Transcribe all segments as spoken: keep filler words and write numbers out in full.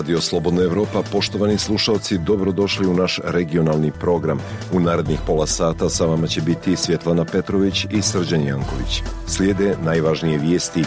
Radio Slobodna Evropa, poštovani slušalci, dobrodošli u naš regionalni program. U narednih pola sata sa vama će biti Svjetlana Petrović i Srđan Janković. Slijede najvažnije vijesti.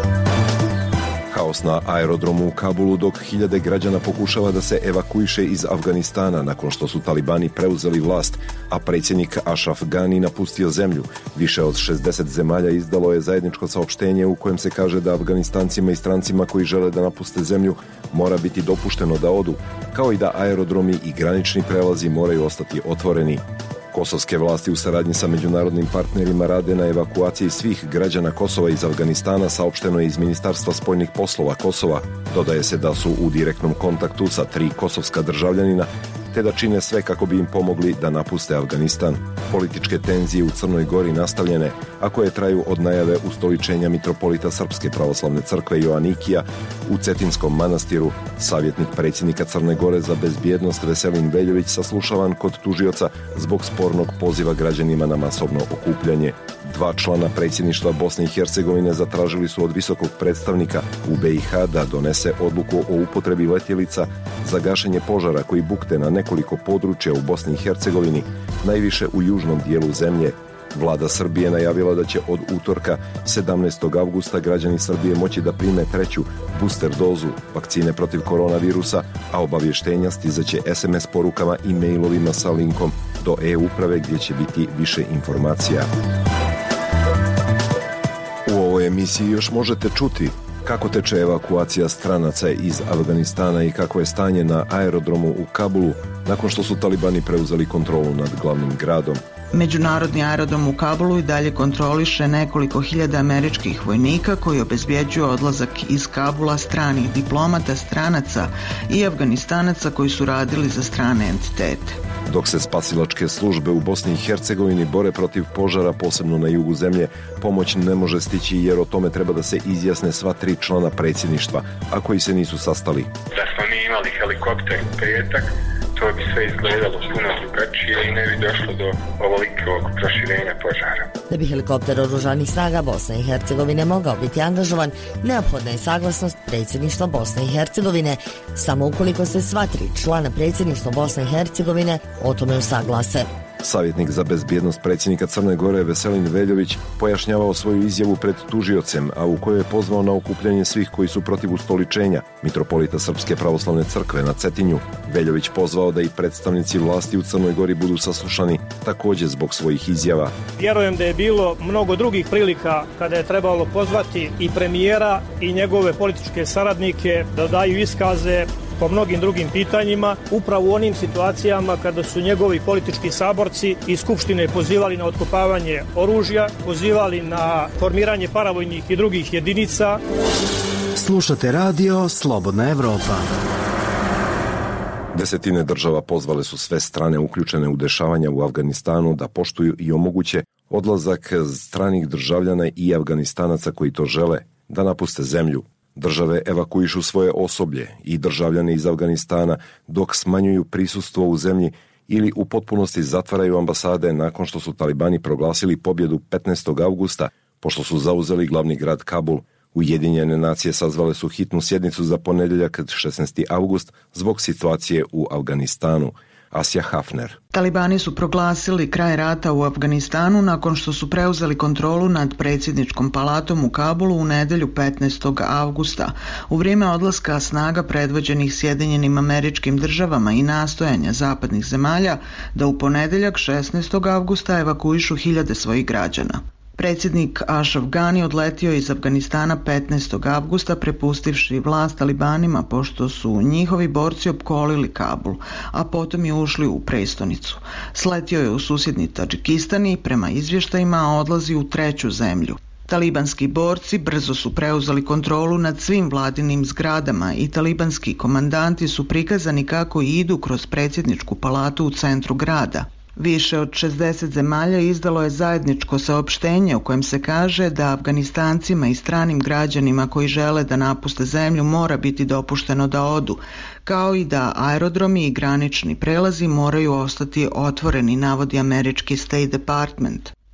Haos na aerodromu u Kabulu dok hiljade građana pokušava da se evakuiše iz Afganistana nakon što su talibani preuzeli vlast, a predsjednik Ashraf Ghani napustio zemlju. Više od šezdeset zemalja izdalo je zajedničko saopštenje u kojem se kaže da Afganistancima i strancima koji žele da napuste zemlju mora biti dopušteno da odu, kao i da aerodromi i granični prelazi moraju ostati otvoreni. Kosovske vlasti u saradnji sa međunarodnim partnerima rade na evakuaciji svih građana Kosova iz Afganistana, saopšteno je iz Ministarstva spoljnih poslova Kosova. Dodaje se da su u direktnom kontaktu sa tri kosovska državljanina, te da čine sve kako bi im pomogli da napuste Afganistan. Političke tenzije u Crnoj Gori nastavljene, a koje traju od najave ustoličenja mitropolita Srpske pravoslavne crkve Joanikija u Cetinskom manastiru. Savjetnik predsjednika Crne Gore za bezbjednost Veselin Veljović saslušavan kod tužioca zbog spornog poziva građanima na masovno okupljanje. Dva člana predsjedništva Bosne i Hercegovine zatražili su od visokog predstavnika u B i H da donese odluku o upotrebi letjelica za gašenje požara koji bukte na nekoliko područja u Bosni i Hercegovini, najviše u južnom dijelu zemlje. Vlada Srbije najavila da će od utorka sedamnaestog avgusta građani Srbije moći da prime treću booster dozu vakcine protiv koronavirusa, a obavještenja stizaće es em es porukama i mailovima sa linkom do e-uprave gdje će biti više informacija. U ovoj emisiji još možete čuti kako teče evakuacija stranaca iz Afganistana i kako je stanje na aerodromu u Kabulu nakon što su talibani preuzeli kontrolu nad glavnim gradom. Međunarodni aerodrom u Kabulu i dalje kontroliše nekoliko hiljada američkih vojnika koji obezbjeđuju odlazak iz Kabula stranih diplomata, stranaca i Afganistanaca koji su radili za strane entitete. Dok se spasilačke službe u Bosni i Hercegovini bore protiv požara, posebno na jugu zemlje, pomoć ne može stići jer o tome treba da se izjasne sva tri člana predsjedništva, a koji se nisu sastali. Da smo mi imali helikopter u petak, to bi sve izgledalo puno drugačije i ne bi došlo do ovolikog proširenja požara. Da bi helikopter oružanih snaga Bosne i Hercegovine mogao biti angažovan, neophodna je saglasnost predsjedništva Bosne i Hercegovine, samo ukoliko se sva tri člana predsjedništva Bosne i Hercegovine o tome usaglase. Savjetnik za bezbjednost predsjednika Crne Gore Veselin Veljović pojašnjavao svoju izjavu pred tužiocem, a u kojoj je pozvao na okupljanje svih koji su protiv ustoličenja mitropolita Srpske pravoslavne crkve na Cetinju. Veljović pozvao da i predstavnici vlasti u Crnoj Gori budu saslušani također zbog svojih izjava. Vjerujem da je bilo mnogo drugih prilika kada je trebalo pozvati i premijera i njegove političke saradnike da daju iskaze po mnogim drugim pitanjima, upravo u onim situacijama kada su njegovi politički saborci iz Skupštine pozivali na otkopavanje oružja, pozivali na formiranje paravojnih i drugih jedinica. Slušate radio Slobodna Evropa. Desetine država pozvale su sve strane uključene u dešavanja u Afganistanu da poštuju i omoguće odlazak stranih državljana i Afganistanaca koji to žele da napuste zemlju. Države evakuišu svoje osoblje i državljane iz Afganistana dok smanjuju prisustvo u zemlji ili u potpunosti zatvaraju ambasade nakon što su talibani proglasili pobjedu petnaestog avgusta, pošto su zauzeli glavni grad Kabul. Ujedinjene nacije sazvale su hitnu sjednicu za ponedjeljak šesnaesti avgust zbog situacije u Afganistanu. Asja Hafner. Talibani su proglasili kraj rata u Afganistanu nakon što su preuzeli kontrolu nad predsjedničkom palatom u Kabulu u nedjelju petnaestog avgusta. U vrijeme odlaska snaga predvođenih Sjedinjenim Američkim Državama i nastojanja zapadnih zemalja da u ponedjeljak šesnaestog avgusta evakuišu hiljade svojih građana. Predsjednik Ashraf Ghani odletio iz Afganistana petnaestog avgusta prepustivši vlast talibanima pošto su njihovi borci opkolili Kabul, a potom je ušli u prestonicu. Sletio je u susjedni Tadžikistan i prema izvještajima odlazi u treću zemlju. Talibanski borci brzo su preuzeli kontrolu nad svim vladinim zgradama i talibanski komandanti su prikazani kako idu kroz predsjedničku palatu u centru grada. Više od šezdeset zemalja izdalo je zajedničko saopštenje u kojem se kaže da Afganistancima i stranim građanima koji žele da napuste zemlju mora biti dopušteno da odu, kao i da aerodromi i granični prelazi moraju ostati otvoreni, navodi američki State Department.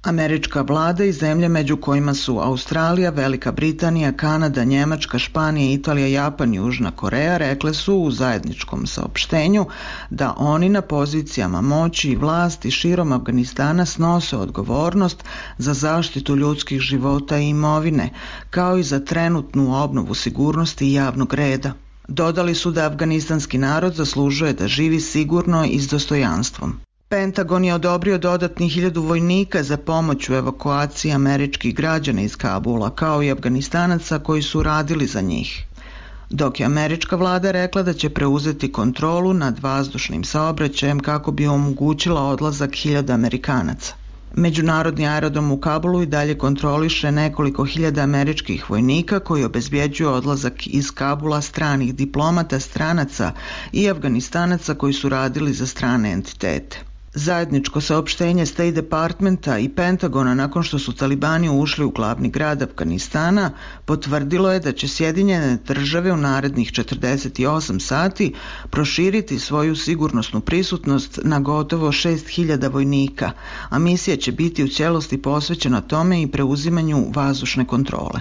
Američka vlada i zemlje među kojima su Australija, Velika Britanija, Kanada, Njemačka, Španija, Italija, Japan i Južna Koreja rekle su u zajedničkom saopštenju da oni na pozicijama moći i vlasti širom Afganistana snose odgovornost za zaštitu ljudskih života i imovine, kao i za trenutnu obnovu sigurnosti i javnog reda. Dodali su da afganistanski narod zaslužuje da živi sigurno i s dostojanstvom. Pentagon je odobrio dodatnih hiljadu vojnika za pomoć u evakuaciji američkih građana iz Kabula, kao i Afganistanaca koji su radili za njih. Dok je američka vlada rekla da će preuzeti kontrolu nad vazdušnim saobraćajem kako bi omogućila odlazak hiljada Amerikanaca. Međunarodni aerodrom u Kabulu i dalje kontroliše nekoliko hiljada američkih vojnika koji obezbjeđuju odlazak iz Kabula stranih diplomata, stranaca i Afganistanaca koji su radili za strane entitete. Zajedničko saopštenje State Departmenta i Pentagona nakon što su talibani ušli u glavni grad Afganistana potvrdilo je da će Sjedinjene države u narednih četrdeset osam sati proširiti svoju sigurnosnu prisutnost na gotovo šest hiljada vojnika, a misija će biti u cijelosti posvećena tome i preuzimanju vazdušne kontrole.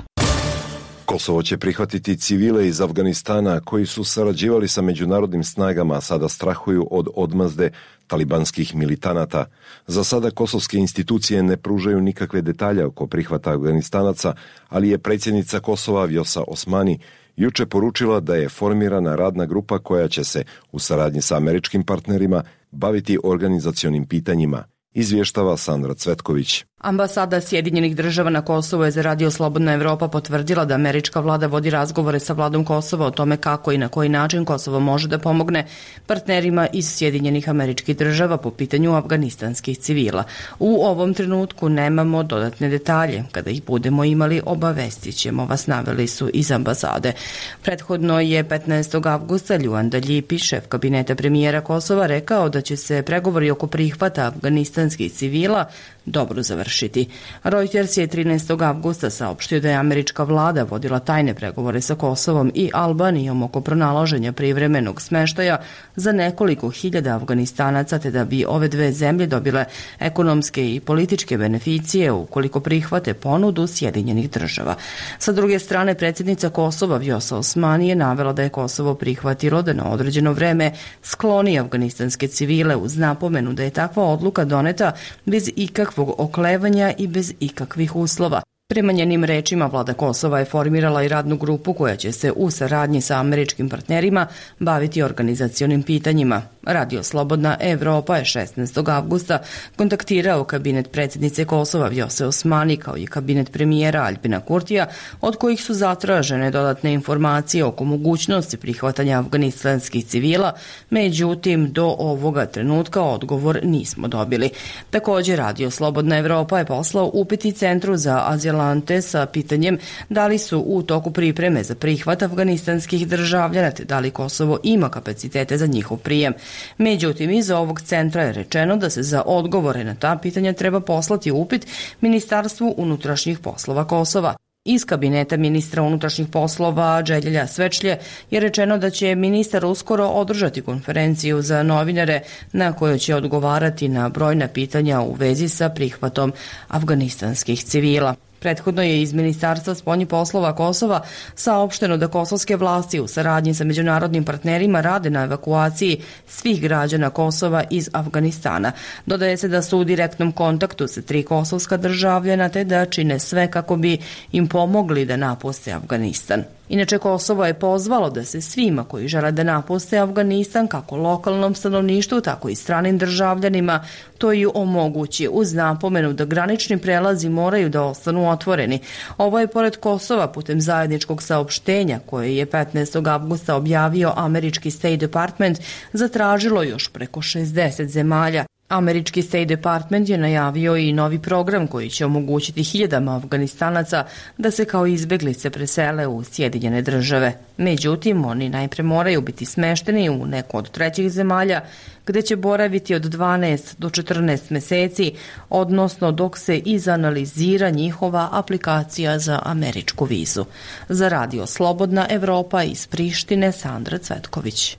Kosovo će prihvatiti civile iz Afganistana koji su sarađivali sa međunarodnim snagama, a sada strahuju od odmazde talibanskih militanata. Za sada kosovske institucije ne pružaju nikakve detalje oko prihvata Afganistanaca, ali je predsjednica Kosova Vjosa Osmani juče poručila da je formirana radna grupa koja će se, u saradnji sa američkim partnerima, baviti organizacionim pitanjima. Izvještava Sandra Cvetković. Ambasada Sjedinjenih država na Kosovu je za Radio Slobodna Evropa potvrdila da američka vlada vodi razgovore sa vladom Kosova o tome kako i na koji način Kosovo može da pomogne partnerima iz Sjedinjenih američkih država po pitanju afganistanskih civila. U ovom trenutku nemamo dodatne detalje. Kada ih budemo imali, obavestit ćemo vas, naveli su iz ambasade. Prethodno je petnaestog avgusta Ljuan Daljipi, šef kabineta premijera Kosova, rekao da će se pregovori oko prihvata afganistanskih civila dobro završiti. Reuters je trinaestog avgusta saopštio da je američka vlada vodila tajne pregovore sa Kosovom i Albanijom oko pronalaženja privremenog smeštaja za nekoliko hiljada Afganistanaca, te da bi ove dve zemlje dobile ekonomske i političke beneficije ukoliko prihvate ponudu Sjedinjenih država. Sa druge strane, predsjednica Kosova Vjosa Osmani je navela da je Kosovo prihvatilo da na određeno vreme skloni afganistanske civile uz napomenu da je takva odluka doneta bez ikakvog oklevanja i bez ikakvih uslova. Prema njenim rečima, vlada Kosova je formirala i radnu grupu koja će se u saradnji sa američkim partnerima baviti organizacionim pitanjima. Radio Slobodna Evropa je šesnaestog avgusta kontaktirao kabinet predsjednice Kosova Vjose Osmani kao i kabinet premijera Aljbina Kurtija, od kojih su zatražene dodatne informacije oko mogućnosti prihvatanja afganistanskih civila, međutim do ovoga trenutka odgovor nismo dobili. Također, Radio Slobodna Evropa je poslao upit i Centru za azilante sa pitanjem da li su u toku pripreme za prihvat afganistanskih državljana, te da li Kosovo ima kapacitete za njihov prijem. Međutim, iz ovog centra je rečeno da se za odgovore na ta pitanja treba poslati upit Ministarstvu unutrašnjih poslova Kosova. Iz kabineta ministra unutrašnjih poslova Đeljelja Svečlje je rečeno da će ministar uskoro održati konferenciju za novinare na kojoj će odgovarati na brojna pitanja u vezi sa prihvatom afganistanskih civila. Prethodno je iz Ministarstva spoljnih poslova Kosova saopšteno da kosovske vlasti u saradnji sa međunarodnim partnerima rade na evakuaciji svih građana Kosova iz Afganistana. Dodaje se da su u direktnom kontaktu sa tri kosovska državljana te da čine sve kako bi im pomogli da napuste Afganistan. Inače, Kosovo je pozvalo da se svima koji žele da napuste Afganistan, kako lokalnom stanovništvu, tako i stranim državljanima, to i omogući uz napomenu da granični prelazi moraju da ostanu otvoreni. Ovo je pored Kosova putem zajedničkog saopštenja koje je petnaestog avgusta objavio američki State Department zatražilo još preko šezdeset zemalja. Američki State Department je najavio i novi program koji će omogućiti hiljadama Afganistanaca da se kao izbeglice presele u Sjedinjene države. Međutim, oni najpre moraju biti smešteni u neku od trećih zemalja gde će boraviti od dvanaest do četrnaest meseci, odnosno dok se izanalizira njihova aplikacija za američku vizu. Za Radio Slobodna Evropa iz Prištine, Sandra Cvetković.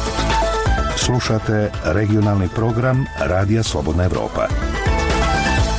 Slušate regionalni program Radija Slobodna Evropa.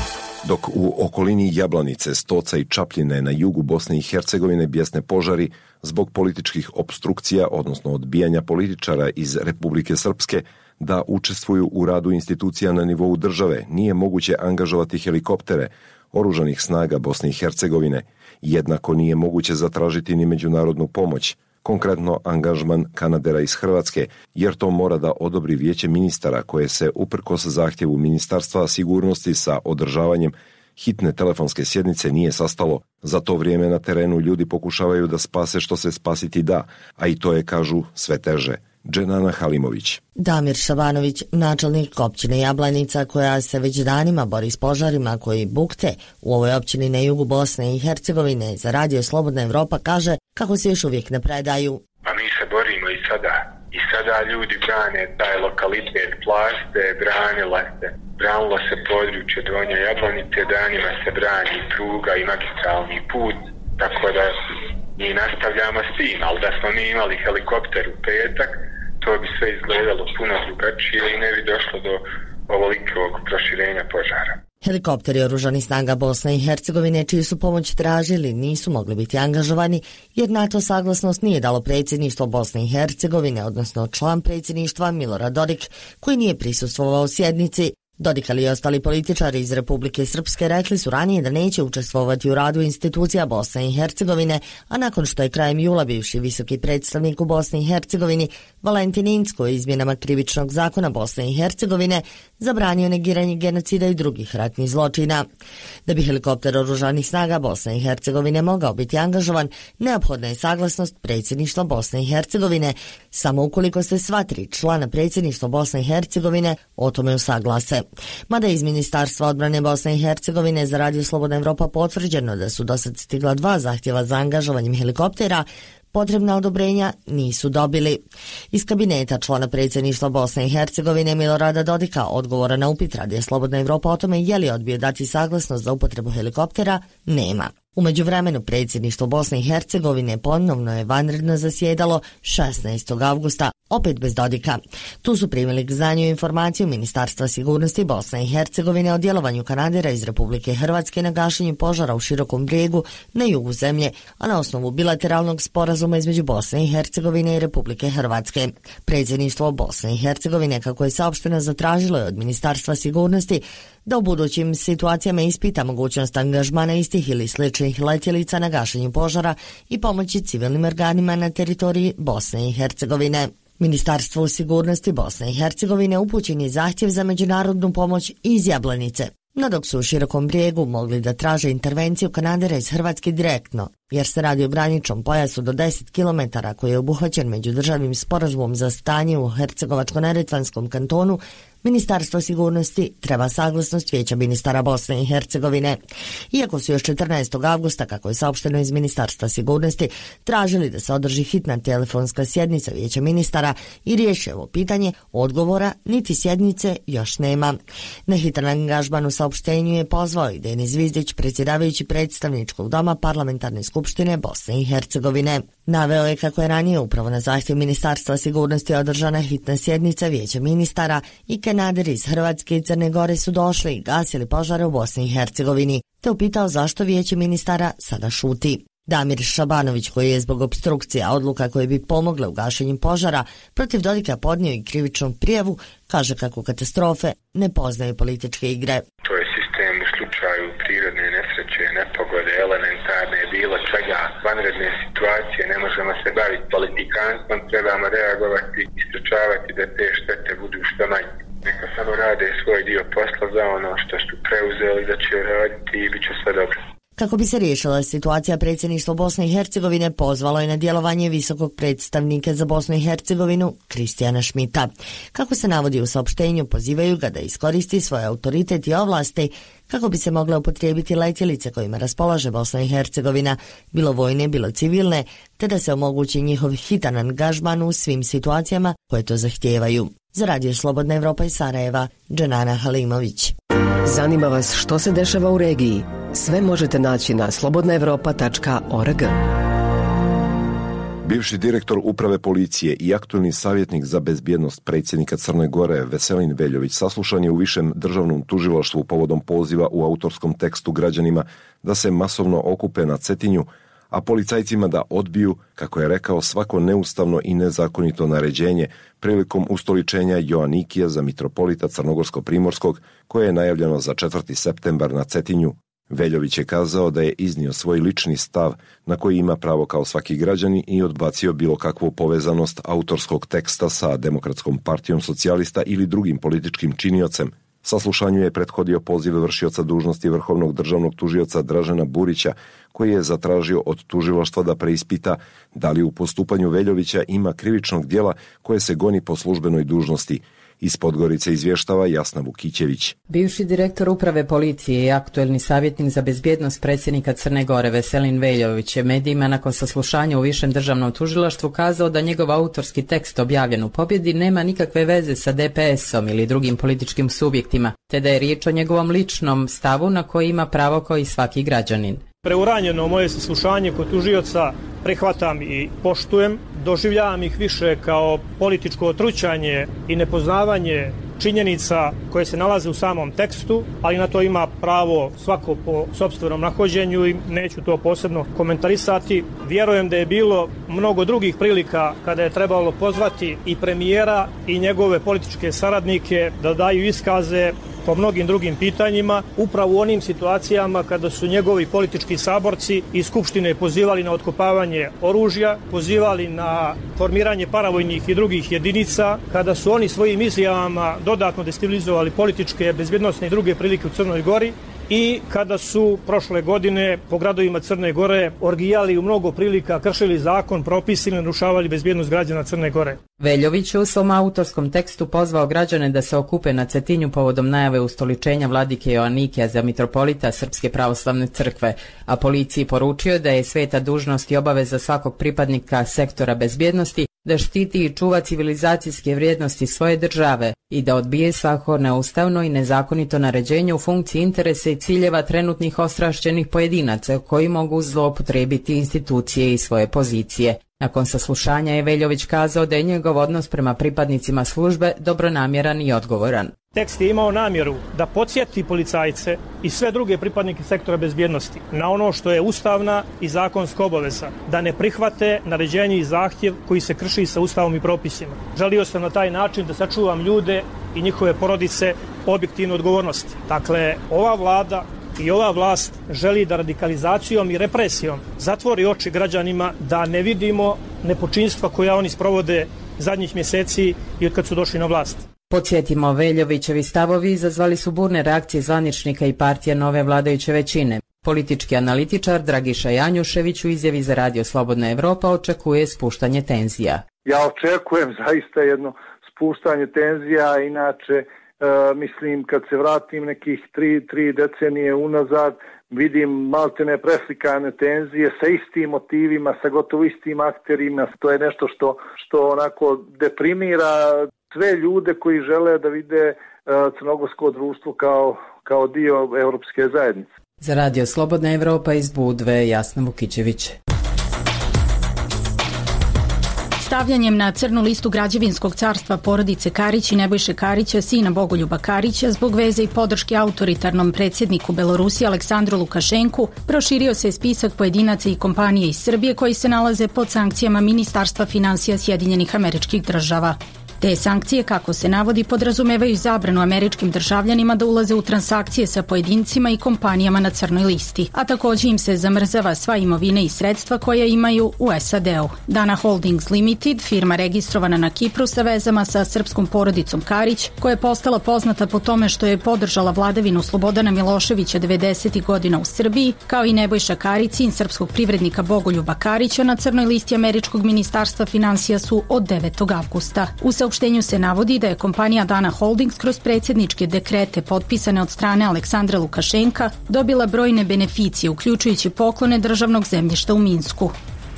Dok u okolini Jablanice, Stoca i Čapljine na jugu Bosne i Hercegovine bjesne požari zbog političkih opstrukcija, odnosno odbijanja političara iz Republike Srpske da učestvuju u radu institucija na nivou države, nije moguće angažovati helikoptere oružanih snaga Bosne i Hercegovine. Jednako nije moguće zatražiti ni međunarodnu pomoć, konkretno angažman Kanadera iz Hrvatske, jer to mora da odobri vijeće ministara koje se uprkos zahtjevu Ministarstva sigurnosti sa održavanjem hitne telefonske sjednice nije sastalo. Za to vrijeme na terenu ljudi pokušavaju da spase što se spasiti da, a i to je, kažu, sve teže. Dženana Halimović. Damir Šabanović, načelnik općine Jablanica, koja se već danima bori s požarima koji bukte u ovoj općini na jugu Bosne i Hercegovine, za radio Slobodna Evropa kaže kako se još uvijek ne predaju. Pa mi se borimo i sada. I sada ljudi brane taj lokalitet Plaste, branila se, branilo se područje Donje Jablanice, danima se brani pruga i magistralni put, tako da mi nastavljamo s tim, ali da smo mi imali helikopter u petak, to bi sve izgledalo puno drugačije i ne bi došlo do ovolikog proširenja požara. Helikopteri oružanih snaga Bosne i Hercegovine, čiju su pomoć tražili, nisu mogli biti angažovani jer na to saglasnost nije dalo predsjedništvo Bosne i Hercegovine, odnosno član predsjedništva Milorad Dodik, koji nije prisustvovao sjednici. Dodik ali i ostali političari iz Republike Srpske rekli su ranije da neće učestvovati u radu institucija Bosne i Hercegovine, a nakon što je krajem jula bivši visoki predstavnik u Bosni i Hercegovini Valentin Incko izmjenama krivičnog zakona Bosne i Hercegovine zabranio negiranje genocida i drugih ratnih zločina. Da bi helikopter oružanih snaga Bosne i Hercegovine mogao biti angažovan, neophodna je saglasnost predsjedništva Bosne i Hercegovine, samo ukoliko se sva tri člana predsjedništva Bosne i Hercegovine o tome usaglase. Mada iz Ministarstva odbrane Bosne i Hercegovine za radio Slobodna Evropa potvrđeno da su dosad stigla dva zahtjeva za angažovanjem helikoptera, potrebna odobrenja nisu dobili. Iz kabineta člana predsjedništva Bosne i Hercegovine Milorada Dodika odgovora na upit radio Slobodna Evropa o tome je li odbio dati saglasnost za upotrebu helikoptera nema. U međuvremenu predsjedništvo Bosne i Hercegovine ponovno je vanredno zasjedalo šesnaestog avgusta, opet bez Dodika. Tu su primili k znanju informaciju Ministarstva sigurnosti Bosne i Hercegovine o djelovanju Kanadera iz Republike Hrvatske na gašenju požara u Širokom Brijegu na jugu zemlje, a na osnovu bilateralnog sporazuma između Bosne i Hercegovine i Republike Hrvatske. Predsjedništvo Bosne i Hercegovine, kako je saopšteno, zatražilo je od Ministarstva sigurnosti da u budućim situacijama ispita mogućnost angažmana istih ili sličnih letjelica na gašenju požara i pomoći civilnim organima na teritoriji Bosne i Hercegovine. Ministarstvu sigurnosti Bosne i Hercegovine upućen je zahtjev za međunarodnu pomoć iz Jablanice. No dok su u Širokom Brijegu mogli da traže intervenciju Kanadera iz Hrvatske direktno, jer se radi o graničnom pojasu do deset kilometara koji je obuhvaćen međudržavnim sporazumom za stanje u Hercegovačko-neretvanskom kantonu, Ministarstvo sigurnosti treba saglasnost Vijeća ministara Bosne i Hercegovine. Iako su još četrnaestog avgusta, kako je saopšteno iz Ministarstva sigurnosti, tražili da se održi hitna telefonska sjednica Vijeća ministara i riješi ovo pitanje, odgovora niti sjednice još nema. Na hitan angažman u saopštenju je pozvao i Denis Zvizdić, predsjedavajući predstavničkog doma Parlamentarne skupštine Bosne i Hercegovine. Naveo je kako je ranije upravo na zahtjev Ministarstva sigurnosti održana hitna sjednica Vijeća ministara i Kanaderi iz Hrvatske i Crne Gore su došli i gasili požare u Bosni i Hercegovini, te upitao zašto Vijeće ministara sada šuti. Damir Šabanović, koji je zbog opstrukcija odluka koje bi pomogle u gašenju požara protiv Dodika podnio i krivičnu prijavu, kaže kako katastrofe ne poznaju političke igre. To je sistem u slučaju prirodne nesreće, nepogode, elementarne, bilo čega, vanredne situacije, ne možemo se baviti politikanstvom, trebamo reagovati i sprečavati da te štete budu što manje. Neka samo rade svoj dio posla za ono što su preuzeli da će raditi i bit će sve dobro. Kako bi se riješila situacija, predsjedništvo Bosne i Hercegovine pozvalo je na djelovanje visokog predstavnika za Bosnu i Hercegovinu Kristijana Šmita. Kako se navodi u saopštenju, pozivaju ga da iskoristi svoj autoritet i ovlasti kako bi se mogle upotrijebiti letjelice kojima raspolaže Bosna i Hercegovina, bilo vojne, bilo civilne, te da se omogući njihov hitan angažman u svim situacijama koje to zahtijevaju. Za radio Slobodna Evropa iz Sarajeva, Dženana Halimović. Zanima vas što se dešava u regiji? Sve možete naći na slobodna evropa tačka org. Bivši direktor uprave policije i aktuelni savjetnik za bezbjednost predsjednika Crne Gore Veselin Veljović saslušan je u Višem državnom tužilaštvu povodom poziva u autorskom tekstu građanima da se masovno okupe na Cetinju, a policajcima da odbiju, kako je rekao, svako neustavno i nezakonito naređenje prilikom ustoličenja Joanikija za mitropolita Crnogorsko-Primorskog, koje je najavljeno za četvrti septembar na Cetinju. Veljović je kazao da je iznio svoj lični stav na koji ima pravo kao svaki građanin i odbacio bilo kakvu povezanost autorskog teksta sa Demokratskom partijom socijalista ili drugim političkim činiocem. Saslušanju je prethodio poziv vršioca dužnosti vrhovnog državnog tužioca Dražena Burića, koji je zatražio od tužilaštva da preispita da li u postupanju Veljovića ima krivičnog djela koje se goni po službenoj dužnosti. Iz Podgorice izvještava Jasna Vukićević. Bivši direktor uprave policije i aktuelni savjetnik za bezbjednost predsjednika Crne Gore Veselin Veljović je medijima nakon saslušanja u Višem državnom tužilaštvu kazao da njegov autorski tekst objavljen u Pobjedi nema nikakve veze sa D P S-om ili drugim političkim subjektima, te da je riječ o njegovom ličnom stavu na koji ima pravo kao i svaki građanin. Preuranjeno moje saslušanje kod tužioca prihvatam i poštujem, doživljavam ih više kao političko otrućanje i nepoznavanje činjenica koje se nalaze u samom tekstu, ali na to ima pravo svako po sopstvenom nahođenju i neću to posebno komentarisati. Vjerujem da je bilo mnogo drugih prilika kada je trebalo pozvati i premijera i njegove političke saradnike da daju iskaze po mnogim drugim pitanjima, upravo u onim situacijama kada su njegovi politički saborci iz Skupštine pozivali na otkopavanje oružja, pozivali na formiranje paravojnih i drugih jedinica, kada su oni svojim izjavama dodatno destabilizovali političke, bezbjednosne i druge prilike u Crnoj Gori i kada su prošle godine po gradovima Crne Gore orgijali u mnogo prilika, kršili zakon, propis ili narušavali bezbjednost građana Crne Gore. Veljović je u svom autorskom tekstu pozvao građane da se okupe na Cetinju povodom najave ustoličenja vladike Joanikija za mitropolita Srpske pravoslavne crkve, a policiji poručio da je sveta dužnost i obaveza svakog pripadnika sektora bezbjednosti da štiti i čuva civilizacijske vrijednosti svoje države i da odbije svako neustavno i nezakonito naređenje u funkciji interesa i ciljeva trenutnih ostrašćenih pojedinaca koji mogu zloupotrijebiti institucije i svoje pozicije. Nakon saslušanja je Veljović kazao da je njegov odnos prema pripadnicima službe dobronamjeran i odgovoran. Tekst je imao namjeru da podsjeti policajce i sve druge pripadnike sektora bezbjednosti na ono što je ustavna i zakonska obaveza, da ne prihvate naređenje i zahtjev koji se krši sa ustavom i propisima. Želio sam na taj način da sačuvam ljude i njihove porodice objektivne odgovornosti. Dakle, ova vlada i ova vlast želi da radikalizacijom i represijom zatvori oči građanima da ne vidimo nepočinstva koja oni sprovode zadnjih mjeseci i od kad su došli na vlast. Podsjetimo, Veljovićevi stavovi izazvali su burne reakcije zvaničnika i partija nove vladajuće većine. Politički analitičar Dragiša Janjušević u izjavi za Radio Slobodna Evropa očekuje spuštanje tenzija. Ja očekujem zaista jedno spuštanje tenzija, inače E, mislim kad se vratim nekih tri, tri decenije unazad, vidim maltene preslikane tenzije sa istim motivima, sa gotovo istim akterima. To je nešto što, što onako deprimira sve ljude koji žele da vide e, crnogorsko društvo kao, kao dio Evropske zajednice. Za Radio Slobodna Evropa iz Budve, Jasna Vukićević. Stavljanjem na crnu listu građevinskog carstva porodice Karić i Nebojše Karića, sina Bogoljuba Karića, zbog veze i podrške autoritarnom predsjedniku Belorusije Aleksandru Lukašenku, proširio se spisak pojedinaca i kompanije iz Srbije koji se nalaze pod sankcijama Ministarstva finansija Sjedinjenih Američkih Država. Te sankcije, kako se navodi, podrazumevaju zabranu američkim državljanima da ulaze u transakcije sa pojedincima i kompanijama na crnoj listi, a također im se zamrzava sva imovina i sredstva koja imaju u S A D-u. Dana Holdings Limited, firma registrovana na Kipru sa vezama sa srpskom porodicom Karić, koja je postala poznata po tome što je podržala vladavinu Slobodana Miloševića devedesetih godina u Srbiji, kao i Nebojša Karić, sin srpskog privrednika Bogoljuba Karića, na crnoj listi američkog ministarstva finansija su od devetog avgusta. U U saopštenju se navodi da je kompanija Dana Holdings kroz predsjedničke dekrete potpisane od strane Aleksandra Lukašenka dobila brojne beneficije, uključujući poklone državnog zemljišta u Minsku.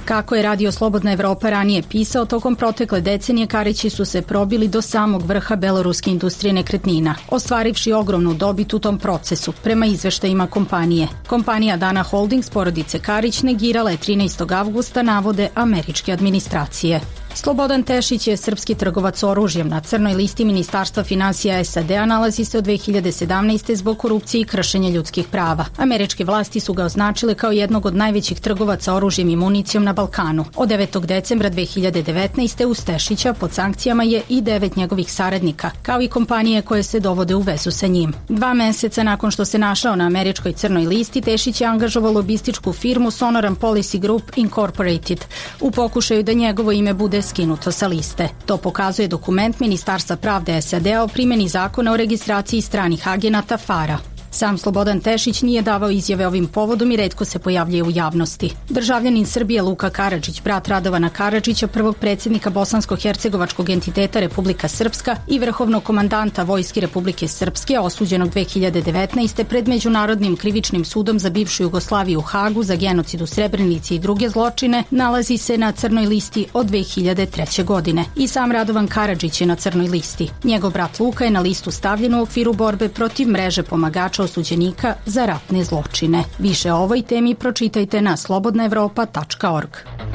Kako je Radio Slobodna Evropa ranije pisao, tokom protekle decenije Karići su se probili do samog vrha beloruske industrije nekretnina, ostvarivši ogromnu dobit u tom procesu, prema izveštajima kompanije. Kompanija Dana Holdings porodice Karić negirala je trinaestog avgusta navode američke administracije. Slobodan Tešić je srpski trgovac oružjem. Na crnoj listi Ministarstva finansija S A D-a nalazi se od dve hiljade sedamnaeste. zbog korupcije i kršenja ljudskih prava. Američke vlasti su ga označile kao jednog od najvećih trgovaca oružjem i municijom na Balkanu. Od devetog decembra dve hiljade devetnaeste. uz Tešića pod sankcijama je i devet njegovih saradnika, kao i kompanije koje se dovode u vezu sa njim. Dva meseca nakon što se našao na američkoj crnoj listi, Tešić je angažovao lobističku firmu Sonoran Policy Group Incorporated u pokušaju da njegovo ime bude skinuto sa liste. To pokazuje dokument Ministarstva pravde S A D-a o primjeni zakona o registraciji stranih agenata FARA. Sam Slobodan Tešić nije davao izjave ovim povodom i retko se pojavljuje u javnosti. Državljanin Srbije Luka Karadžić, brat Radovana Karadžića, prvog predsjednika bosansko-hercegovačkog entiteta Republika Srpska i vrhovnog komandanta Vojske Republike Srpske, osuđenog dve hiljade devetnaeste. pred Međunarodnim krivičnim sudom za bivšu Jugoslaviju u Hagu za genocid u Srebrenici i druge zločine, nalazi se na crnoj listi od dve hiljade treće. godine. I sam Radovan Karadžić je na crnoj listi. Njegov brat Luka je na listu stavljen u okviru borbe protiv mreže pomagača osuđenika za ratne zločine. Više o ovoj temi pročitajte na slobodna evropa tačka org.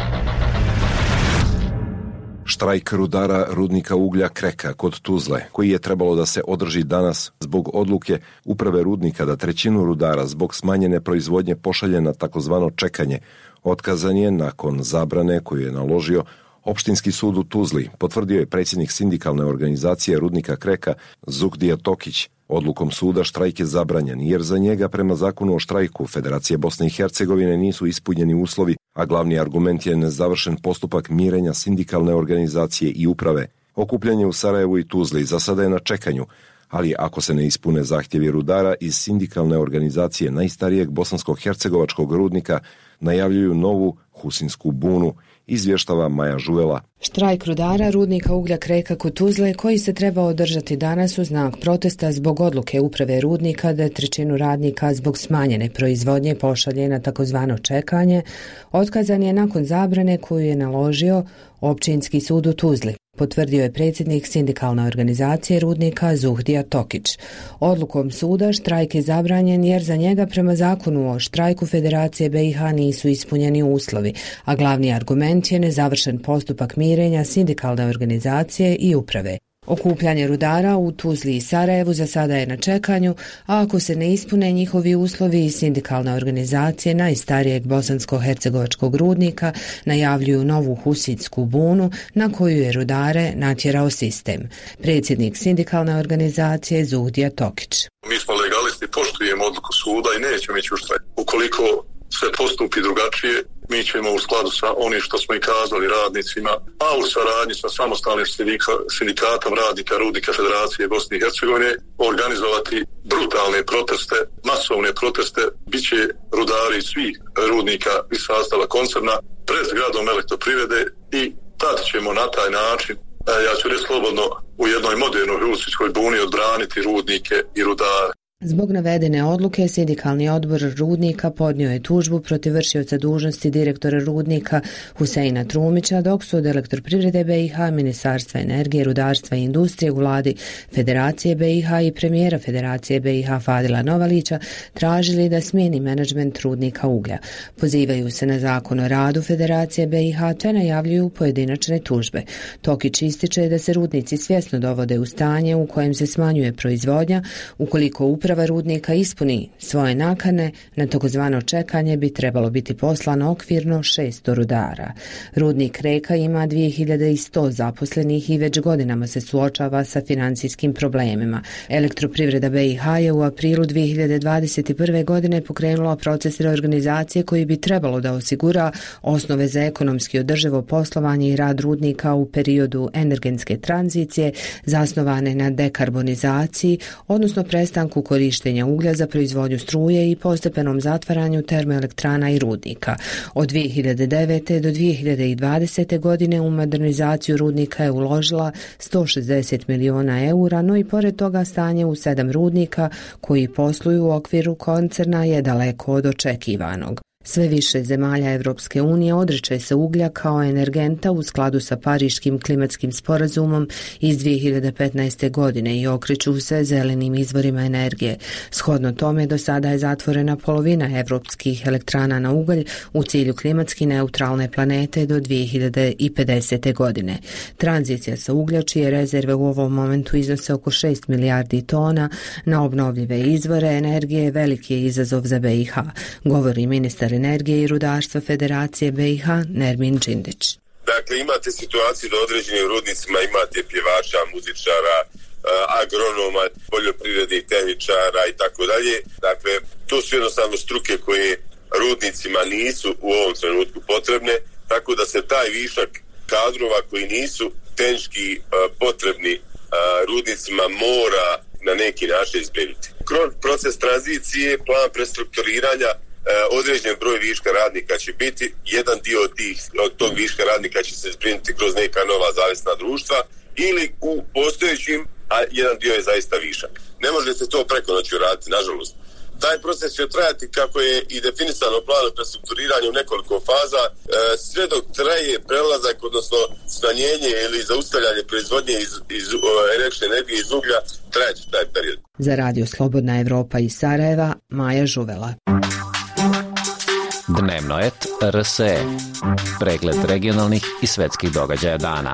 Štrajk rudara rudnika uglja Kreka kod Tuzle, koji je trebalo da se održi danas zbog odluke uprave rudnika da trećinu rudara zbog smanjene proizvodnje pošalje na takozvano čekanje, otkazan je nakon zabrane koju je naložio Opštinski sud u Tuzli, potvrdio je predsjednik sindikalne organizacije rudnika Kreka Zuhdija Tokić. Odlukom suda štrajk je zabranjen jer za njega prema zakonu o štrajku Federacije Bosne i Hercegovine nisu ispunjeni uslovi, a glavni argument je nezavršen postupak mirenja sindikalne organizacije i uprave. Okupljanje u Sarajevu i Tuzli za sada je na čekanju, ali ako se ne ispune zahtjevi rudara iz sindikalne organizacije najstarijeg bosansko-hercegovačkog rudnika, najavljuju novu husinsku bunu, izvještava Maja Žuvela. Štrajk rudara rudnika uglja Kreka kod Tuzle, koji se treba održati danas u znak protesta zbog odluke uprave rudnika da trećinu radnika zbog smanjene proizvodnje pošalje na takozvano čekanje, otkazan je nakon zabrane koju je naložio Općinski sud u Tuzli, potvrdio je predsjednik sindikalne organizacije rudnika Zuhdija Tokić. Odlukom suda štrajk je zabranjen jer za njega prema zakonu o štrajku Federacije B i H nisu ispunjeni uslovi, a glavni argument je nezavršen postupak mirenja sindikalne organizacije i uprave. Okupljanje rudara u Tuzli i Sarajevu za sada je na čekanju, a ako se ne ispune njihovi uslovi, sindikalne organizacije najstarijeg bosansko-hercegovačkog rudnika najavljuju novu husinsku bunu na koju je rudare natjerao sistem. Predsjednik sindikalne organizacije Zuhdija Tokić. Mi smo legalisti, poštujemo odluku suda i nećemo ići u štrajk. Ukoliko se postupi drugačije, mi ćemo u skladu sa onim što smo i kazali radnicima, a u saradnji sa samostalnim sindikatom radnika rudnika Federacije Bosne i Hercegovine organizovati brutalne proteste, masovne proteste. Biće rudari svih rudnika iz sastava koncerna pred zgradom Elektroprivrede i tad ćemo na taj način, ja ću reći slobodno, u jednoj modernoj husinskoj buni odbraniti rudnike i rudare. Zbog navedene odluke, sindikalni odbor rudnika podnio je tužbu protiv vršioca dužnosti direktora rudnika Huseina Trumića, dok su od Elektroprivrede B i H, Ministarstva energije, rudarstva i industrije u vladi Federacije B i H i premijera Federacije B i H Fadila Novalića tražili da smijeni menadžment rudnika uglja. Pozivaju se na zakon o radu Federacije B i H te najavljuju pojedinačne tužbe. Tokić ističe da se rudnici svjesno dovode u stanje u kojem se smanjuje proizvodnja, ukoliko upravo Uprava rudnika ispuni svoje nakane, na takozvano čekanje bi trebalo biti poslano okvirno šesto rudara. Rudnik Kreka ima dvije hiljade sto zaposlenih i već godinama se suočava sa financijskim problemima. Elektroprivreda B i H je u aprilu dvije hiljade dvadeset prve. godine pokrenula proces reorganizacije koji bi trebalo da osigura osnove za ekonomski održivo poslovanje i rad rudnika u periodu energetske tranzicije zasnovane na dekarbonizaciji, odnosno prestanku korištenja uglja za proizvodnju struje i postepenom zatvaranju termoelektrana i rudnika. Od dvije hiljade devete. do dvije hiljade dvadesete. godine u modernizaciju rudnika je uložila sto šezdeset miliona eura, no i pored toga stanje u sedam rudnika koji posluju u okviru koncerna je daleko od očekivanog. Sve više zemalja Evropske unije odriče se uglja kao energenta u skladu sa Pariškim klimatskim sporazumom iz dvije hiljade petnaeste. godine i okreću se zelenim izvorima energije. Shodno tome, do sada je zatvorena polovina evropskih elektrana na ugalj u cilju klimatski neutralne planete do dvije hiljade pedesete. godine. Tranzicija sa uglja, čije rezerve u ovom momentu iznose oko šest milijardi tona na obnovljive izvore energije, veliki je izazov za B i H, govori ministar energije i rudarstva Federacije B i H Nermin Đindić. Dakle, imate situaciju da određenim rudnicima imate pjevača, muzičara, agronoma, poljoprivrednih tehničara i tako dalje. Dakle, to su jednostavno struke koje rudnicima nisu u ovom trenutku potrebne, tako da se taj višak kadrova koji nisu tehnički potrebni rudnicima mora na neki način izbrinuti. Kroz proces tranzicije, plan prestrukturiranja, određen broj viška radnika će biti, jedan dio od, tih, od tog viška radnika će se zbrinuti kroz neka nova zavisna društva ili u postojećim, a jedan dio je zaista višak. Ne može se to preko noći uraditi, nažalost. Taj proces će trajati kako je i definisano planom prestrukturiranja u nekoliko faza, sve dok traje prelazak, odnosno smanjenje ili zaustavljanje proizvodnje iz, iz električne energije iz uglja, trajaće taj period. Za Radio Slobodna Evropa iz Sarajeva, Maja Žuvela. Dnevno et R S E. Pregled regionalnih i svetskih događaja dana.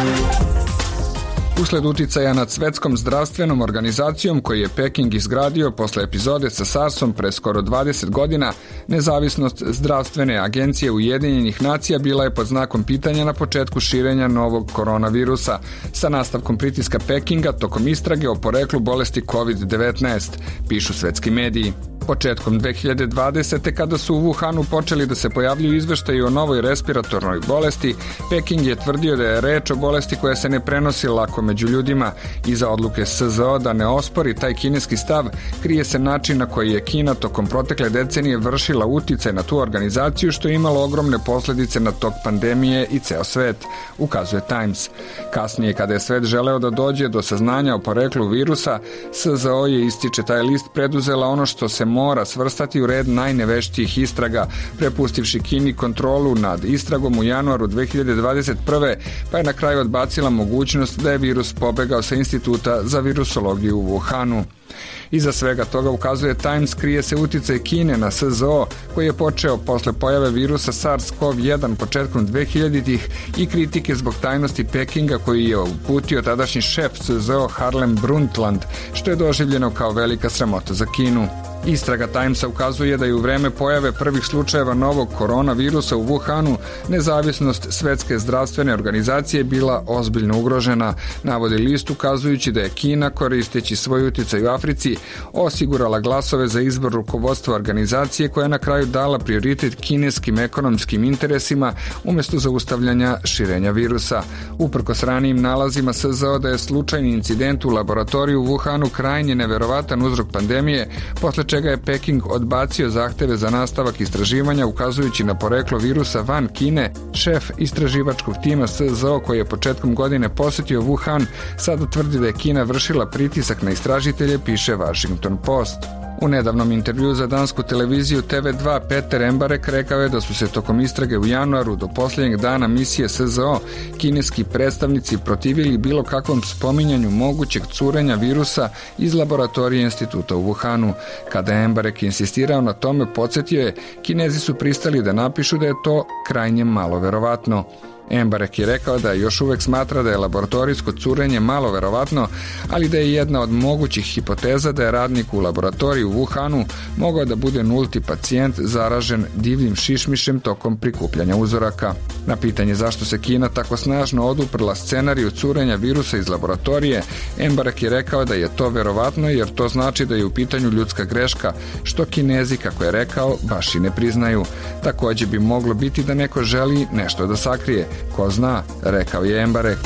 Usled uticaja nad Svetskom zdravstvenom organizacijom koji je Peking izgradio posle epizode sa SARS-om pre skoro dvadeset godina, nezavisnost zdravstvene agencije Ujedinjenih nacija bila je pod znakom pitanja na početku širenja novog koronavirusa sa nastavkom pritiska Pekinga tokom istrage o poreklu bolesti kovid devetnaest, pišu svetski mediji. Početkom dve hiljade dvadesete. kada su u Wuhanu počeli da se pojavljuju izveštaji o novoj respiratornoj bolesti, Peking je tvrdio da je reč o bolesti koja se ne prenosi lako među ljudima. Iza odluke S Z O da ne ospori taj kineski stav krije se način na koji je Kina tokom protekle decenije vršila uticaj na tu organizaciju, što je imalo ogromne posledice na tok pandemije i ceo svet, ukazuje Times. Kasnije, kada je svet želeo da dođe do saznanja o poreklu virusa, S Z O je, ističe taj list, preduzela ono što se mora svrstati u red najneveštijih istraga, prepustivši Kini kontrolu nad istragom u januaru dve hiljade dvadeset prve. pa je na kraju odbacila mogućnost da je virus pobegao sa Instituta za virusologiju u Wuhanu. Iza svega toga, ukazuje Times, krije se uticaj Kine na S Z O, koji je počeo posle pojave virusa SARS-CoV jedan početkom dve hiljaditih i kritike zbog tajnosti Pekinga koji je uputio tadašnji šef S Z O Harlem Brundtland, što je doživljeno kao velika sramota za Kinu. Istraga Timesa ukazuje da je u vreme pojave prvih slučajeva novog koronavirusa u Wuhanu nezavisnost Svetske zdravstvene organizacije bila ozbiljno ugrožena, navodi list, ukazujući da je Kina, koristeći svoj uticaj u Africi, osigurala glasove za izbor rukovodstva organizacije koja je na kraju dala prioritet kineskim ekonomskim interesima umjesto zaustavljanja širenja virusa. Uprkos ranijim nalazima S Z O da je slučajni incident u laboratoriju u Wuhanu krajnje neverovatan uzrok pandemije, posle čega je Peking odbacio zahteve za nastavak istraživanja ukazujući na poreklo virusa van Kine, šef istraživačkog tima S Z O koji je početkom godine posetio Wuhan sada tvrdi da je Kina vršila pritisak na istražitelje, piše Washington Post. U nedavnom intervju za dansku televiziju T V dva Peter Embarek rekao je da su se tokom istrage u januaru do posljednjeg dana misije S Z O kineski predstavnici protivili bilo kakvom spominjanju mogućeg curenja virusa iz laboratorije instituta u Wuhanu. Kada je Embarek insistirao na tome, podsjetio je, Kinezi su pristali da napišu da je to krajnje malo verovatno. Embarek je rekao da još uvek smatra da je laboratorijsko curenje malo verovatno, ali da je jedna od mogućih hipoteza da je radnik u laboratoriji u Wuhanu mogao da bude nulti pacijent zaražen divljim šišmišem tokom prikupljanja uzoraka. Na pitanje zašto se Kina tako snažno oduprla scenariju curenja virusa iz laboratorije, Embarek je rekao da je to verovatno jer to znači da je u pitanju ljudska greška, što Kinezi, kako je rekao, baš i ne priznaju. Također bi moglo biti da neko želi nešto da sakrije. Ko zna, rekao je Embarek.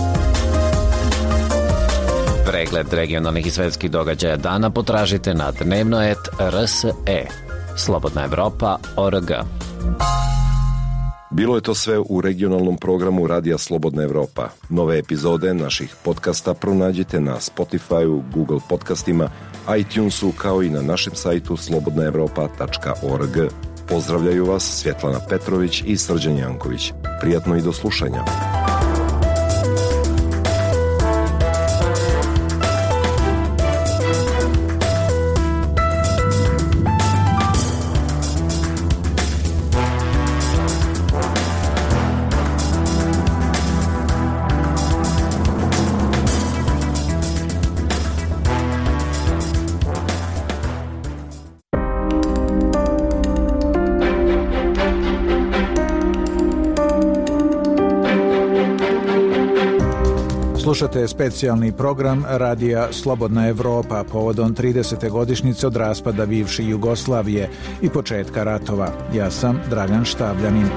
Pregled regionalnih i svetskih događaja dana potražite na dnevno et R S E. Slobodna Evropa точка org. Bilo je to sve u regionalnom programu Radija Slobodna Evropa. Nove epizode naših podcasta pronađite na Spotify-u, Google podcastima, iTunesu kao i na našem sajtu slobodna evropa tačka org. Pozdravljaju vas Svjetlana Petrović i Srđan Janković. Prijatno i do slušanja. Slušate specijalni program Radija Slobodna Evropa povodom tridesete godišnjice od raspada bivše Jugoslavije i početka ratova. Ja sam Dragan Štabljanin.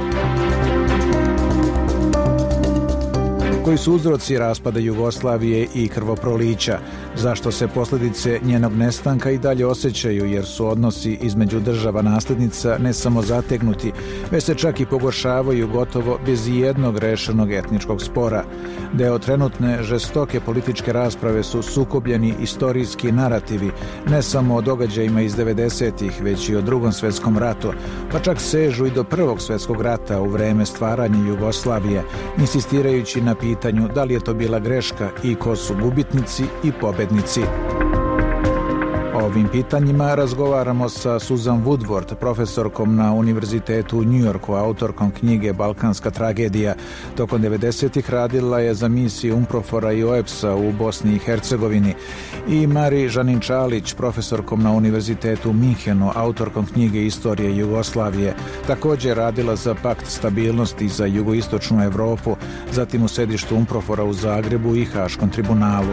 Koji su uzroci raspada Jugoslavije i krvoprolića? Zašto se posljedice njenog nestanka i dalje osjećaju, jer su odnosi između država nasljednica ne samo zategnuti, već se čak i pogoršavaju gotovo bez jednog rešenog etničkog spora. Deo trenutne žestoke političke rasprave su sukobljeni istorijski narativi, ne samo o događajima iz devedesetih, već i o Drugom svjetskom ratu, pa čak sežu i do Prvog svjetskog rata u vreme stvaranja Jugoslavije, insistirajući na pitanju da li je to bila greška i ko su gubitnici i pobednici. O ovim pitanjima razgovaramo sa Susan Woodward, profesorkom na Univerzitetu u New Yorku, autorkom knjige Balkanska tragedija. Tokom devedesetih radila je za misiju UNPROFOR-a i O E B S-a u Bosni i Hercegovini. I Mari Žanin-Čalić, profesorkom na Univerzitetu u Minhenu, autorkom knjige Istorije Jugoslavije. Također radila za Pakt stabilnosti za jugoistočnu Evropu, zatim u sedištu UNPROFOR-a u Zagrebu i Haškom tribunalu.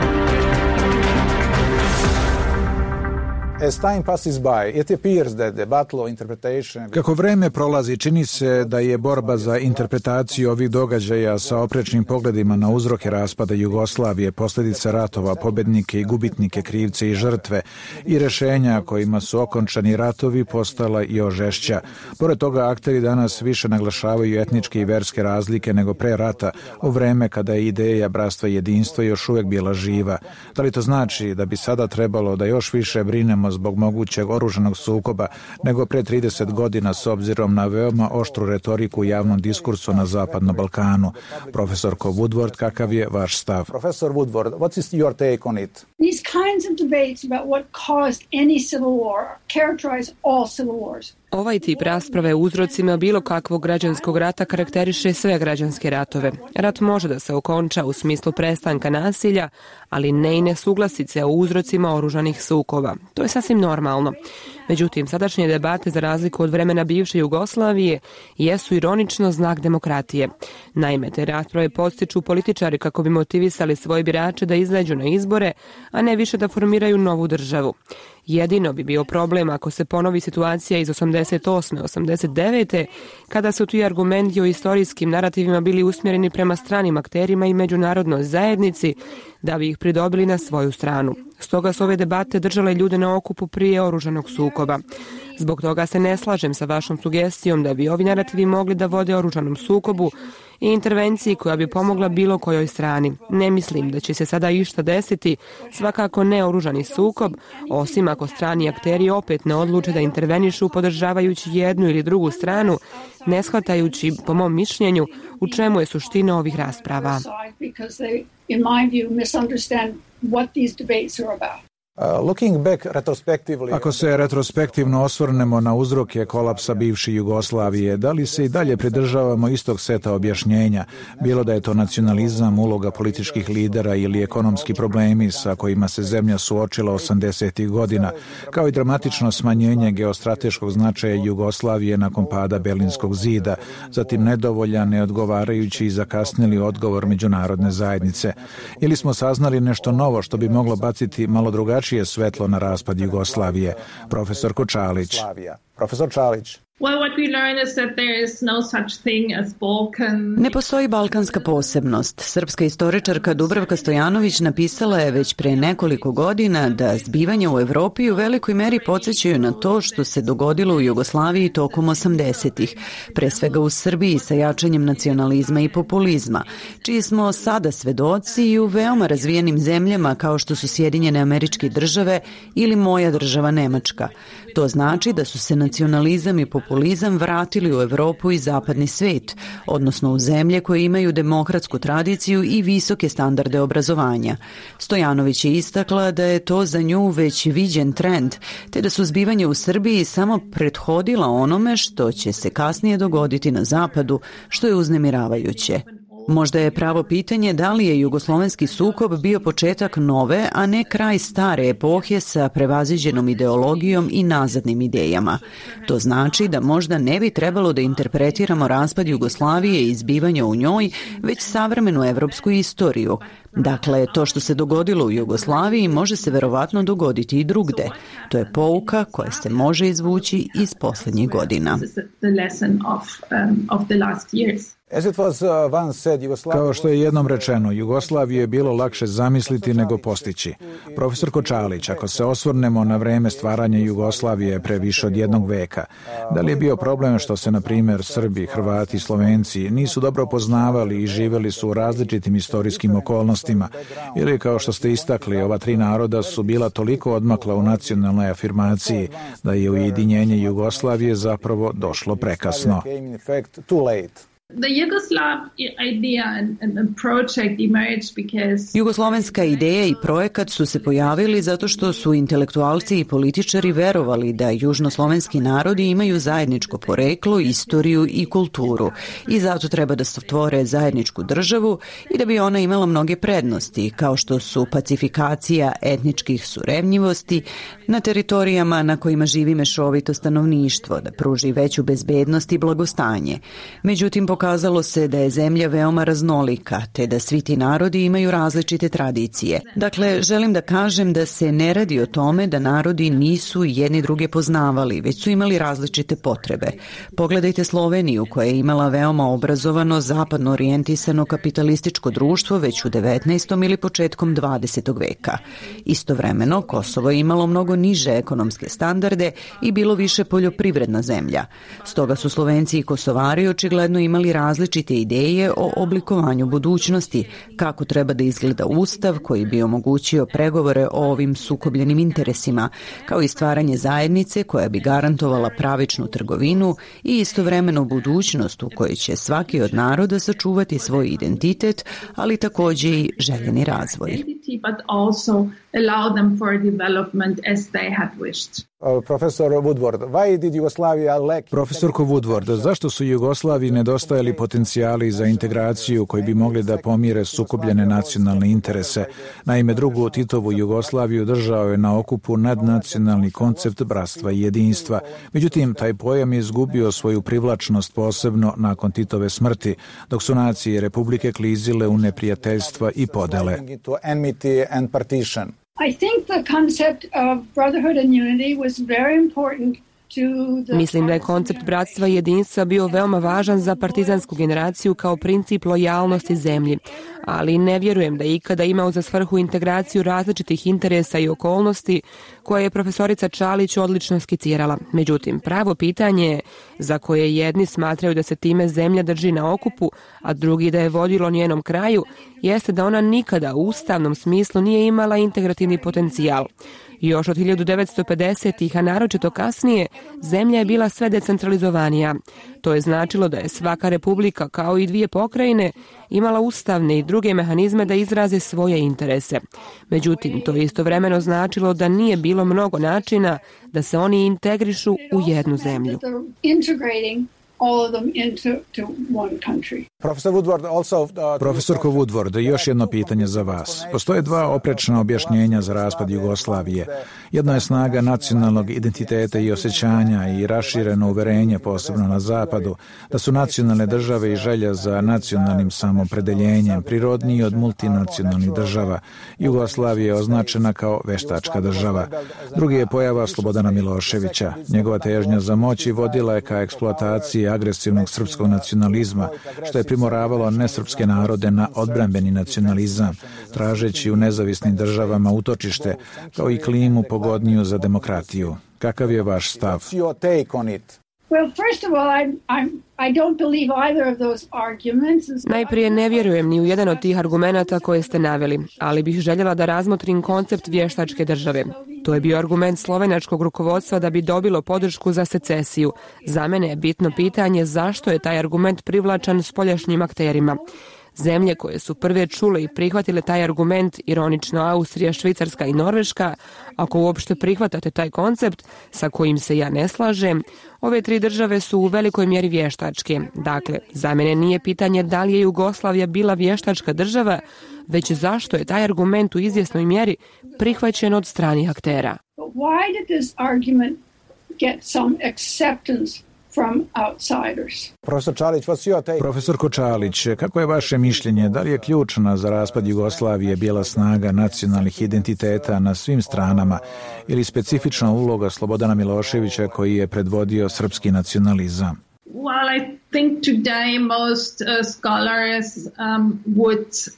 Kako vreme prolazi, čini se da je borba za interpretaciju ovih događaja sa oprečnim pogledima na uzroke raspada Jugoslavije, posljedice ratova, pobednike i gubitnike, krivce i žrtve i rešenja kojima su okončani ratovi postala još žešća. Pored toga, akteri danas više naglašavaju etničke i verske razlike nego pre rata, u vreme kada je ideja bratstva i jedinstva još uvijek bila živa. Da li to znači da bi sada trebalo da još više brinemo zbog mogućeg oružanog sukoba nego pre trideset godina s obzirom na veoma oštru retoriku u javnom diskursu na Zapadnom Balkanu? Profesorko Woodward, kakav je vaš stav? Professor Woodward, what is your take on it? These kinds of debates about what caused any civil war characterize all civil wars. Ovaj tip rasprave o uzrocima bilo kakvog građanskog rata karakteriše sve građanske ratove. Rat može da se okonča u smislu prestanka nasilja, ali ne i nesuglasice o uzrocima oružanih sukoba. To je sasvim normalno. Međutim, sadašnje debate, za razliku od vremena bivše Jugoslavije, jesu ironično znak demokratije. Naime, te rasprave podstiču političari kako bi motivisali svoje birače da izađu na izbore, a ne više da formiraju novu državu. Jedino bi bio problem ako se ponovi situacija iz osamdeset osme osamdeset devete kada su ti argumenti o istorijskim narativima bili usmjereni prema stranim akterima i međunarodnoj zajednici da bi ih pridobili na svoju stranu. Stoga su ove debate držale ljude na okupu prije oružanog sukoba. Zbog toga se ne slažem sa vašom sugestijom da bi ovi narativi mogli da vode oružanom sukobu i intervenciji koja bi pomogla bilo kojoj strani. Ne mislim da će se sada išta desiti, svakako ne oružani sukob, osim ako strani akteri opet ne odluče da intervenišu podržavajući jednu ili drugu stranu, ne shvatajući, po mom mišljenju, u čemu je suština ovih rasprava. Ako se retrospektivno osvrnemo na uzroke kolapsa bivše Jugoslavije, da li se i dalje pridržavamo istog seta objašnjenja, bilo da je to nacionalizam, uloga političkih lidera ili ekonomski problemi sa kojima se zemlja suočila osamdesetih godina, kao i dramatično smanjenje geostrateškog značaja Jugoslavije nakon pada Berlinskog zida, zatim nedovoljan, neodgovarajući i zakasnili odgovor međunarodne zajednice. Ili smo saznali nešto novo što bi moglo baciti malo drugačije svetlo na raspad Jugoslavije? Profesor Čalić. Profesor Čalić. Ne postoji balkanska posebnost. Srpska istoričarka Dubravka Stojanović napisala je već pre nekoliko godina da zbivanja u Evropi u velikoj meri podsjećaju na to što se dogodilo u Jugoslaviji tokom osamdesetih, pre svega u Srbiji sa jačanjem nacionalizma i populizma, čiji smo sada svedoci i u veoma razvijenim zemljama kao što su Sjedinjene Američke Države ili moja država Nemačka. To znači da su se nacionalizam i populizam vratili u Evropu i zapadni svet, odnosno u zemlje koje imaju demokratsku tradiciju i visoke standarde obrazovanja. Stojanović je istakla da je to za nju već viđen trend, te da su zbivanja u Srbiji samo prethodila onome što će se kasnije dogoditi na zapadu, što je uznemiravajuće. Možda je pravo pitanje da li je jugoslovenski sukob bio početak nove, a ne kraj stare epohe sa prevaziđenom ideologijom i nazadnim idejama. To znači da možda ne bi trebalo da interpretiramo raspad Jugoslavije i izbivanja u njoj, već savremenu evropsku istoriju. Dakle, to što se dogodilo u Jugoslaviji može se verovatno dogoditi i drugde. To je pouka koja se može izvući iz poslednjih godina. Kao što je jednom rečeno, Jugoslaviju je bilo lakše zamisliti nego postići. Profesor Kočalić, ako se osvrnemo na vreme stvaranja Jugoslavije pre više od jednog veka, da li je bio problem što se, na primjer, Srbi, Hrvati i Slovenci nisu dobro poznavali i živeli su u različitim istorijskim okolnostima, ili kao što ste istakli, ova tri naroda su bila toliko odmakla u nacionalnoj afirmaciji da je ujedinjenje Jugoslavije zapravo došlo prekasno. Jugoslovenska ideja i projekat su se pojavili zato što su intelektualci i političari verovali da južnoslovenski narodi imaju zajedničko poreklo, istoriju i kulturu i zato treba da stvore zajedničku državu i da bi ona imala mnoge prednosti, kao što su pacifikacija etničkih surevnjivosti na teritorijama na kojima živi mešovito stanovništvo, da pruži veću bezbednost i blagostanje. Međutim, pokazalo se da je zemlja veoma raznolika, te da svi ti narodi imaju različite tradicije. Dakle, želim da kažem da se ne radi o tome da narodi nisu jedni druge poznavali, već su imali različite potrebe. Pogledajte Sloveniju, koja je imala veoma obrazovano, zapadno orijentisano kapitalističko društvo već u devetnaestom ili početkom dvadesetog veka. Istovremeno, Kosovo je imalo mnogo niže ekonomske standarde i bilo više poljoprivredna zemlja. Stoga su Slovenci i Kosovari očigledno imali različite ideje o oblikovanju budućnosti, kako treba da izgleda ustav koji bi omogućio pregovore o ovim sukobljenim interesima, kao i stvaranje zajednice koja bi garantovala pravičnu trgovinu i istovremeno budućnost u kojoj će svaki od naroda sačuvati svoj identitet, ali takođe i željeni razvoj. Profesor Woodward, why did Yugoslavia lack... Profesorko Woodward, zašto su Jugoslaviji nedostajali potencijali za integraciju koji bi mogli da pomire sukobljene nacionalne interese? Naime, drugu Titovu Jugoslaviju držao je na okupu nadnacionalni koncept bratstva i jedinstva. Međutim, taj pojam je izgubio svoju privlačnost posebno nakon Titove smrti, dok su nacije Republike klizile u neprijateljstva i podele. I think the concept of brotherhood and unity was very important. Mislim da je koncept bratstva i jedinstva bio veoma važan za partizansku generaciju kao princip lojalnosti zemlji, ali ne vjerujem da je ikada imao za svrhu integraciju različitih interesa i okolnosti koje je profesorica Čalić odlično skicirala. Međutim, pravo pitanje je za koje jedni smatraju da se time zemlja drži na okupu, a drugi da je vodilo njenom kraju, jeste da ona nikada u ustavnom smislu nije imala integrativni potencijal. Još od hiljadu devetsto pedesetih, a naročito kasnije, zemlja je bila sve decentralizovanija. To je značilo da je svaka republika, kao i dvije pokrajine, imala ustavne i druge mehanizme da izraze svoje interese. Međutim, to je istovremeno značilo da nije bilo mnogo načina da se oni integrišu u jednu zemlju. all of them into to one country. Profesor Woodward, also, uh, Profesorko Woodward, još jedno pitanje za vas. Postoje dva oprečna objašnjenja za raspad Jugoslavije. Jedno je snaga nacionalnog identiteta i osjećanja i rašireno uverenje, posebno na zapadu, da su nacionalne države i želja za nacionalnim samopredeljenjem prirodniji od multinacionalnih država. Jugoslavija je označena kao veštačka država. Drugi je pojava Slobodana Miloševića. Njegova težnja za moći vodila je ka eksploataciji agresivnog srpskog nacionalizma, što je primoravalo nesrpske narode na odbrambeni nacionalizam, tražeći u nezavisnim državama utočište, kao i klimu pogodniju za demokratiju. Kakav je vaš stav? Well, first of all, I, I'm, I don't believe either of those arguments. Najprije ne vjerujem ni u jedan od tih argumenata koje ste naveli, ali bih željela da razmotrim koncept vještačke države. To je bio argument slovenačkog rukovodstva da bi dobilo podršku za secesiju. Za mene je bitno pitanje zašto je taj argument privlačan spoljašnjim akterima. Zemlje koje su prve čule i prihvatile taj argument, ironično Austrija, Švicarska i Norveška, ako uopšte prihvatate taj koncept, sa kojim se ja ne slažem, ove tri države su u velikoj mjeri vještačke. Dakle, za mene nije pitanje da li je Jugoslavija bila vještačka država, već zašto je taj argument u izvjesnoj mjeri prihvaćen od stranih aktera. Why did this argument get some acceptance from outsiders? Profesor Čalić, what's your take? Profesorko Čalić, kako je vaše mišljenje? Da li je ključna za raspad Jugoslavije bila snaga nacionalnih identiteta na svim stranama ili specifična uloga Slobodana Miloševića koji je predvodio srpski nacionalizam? Well, I think today most uh, scholars um, would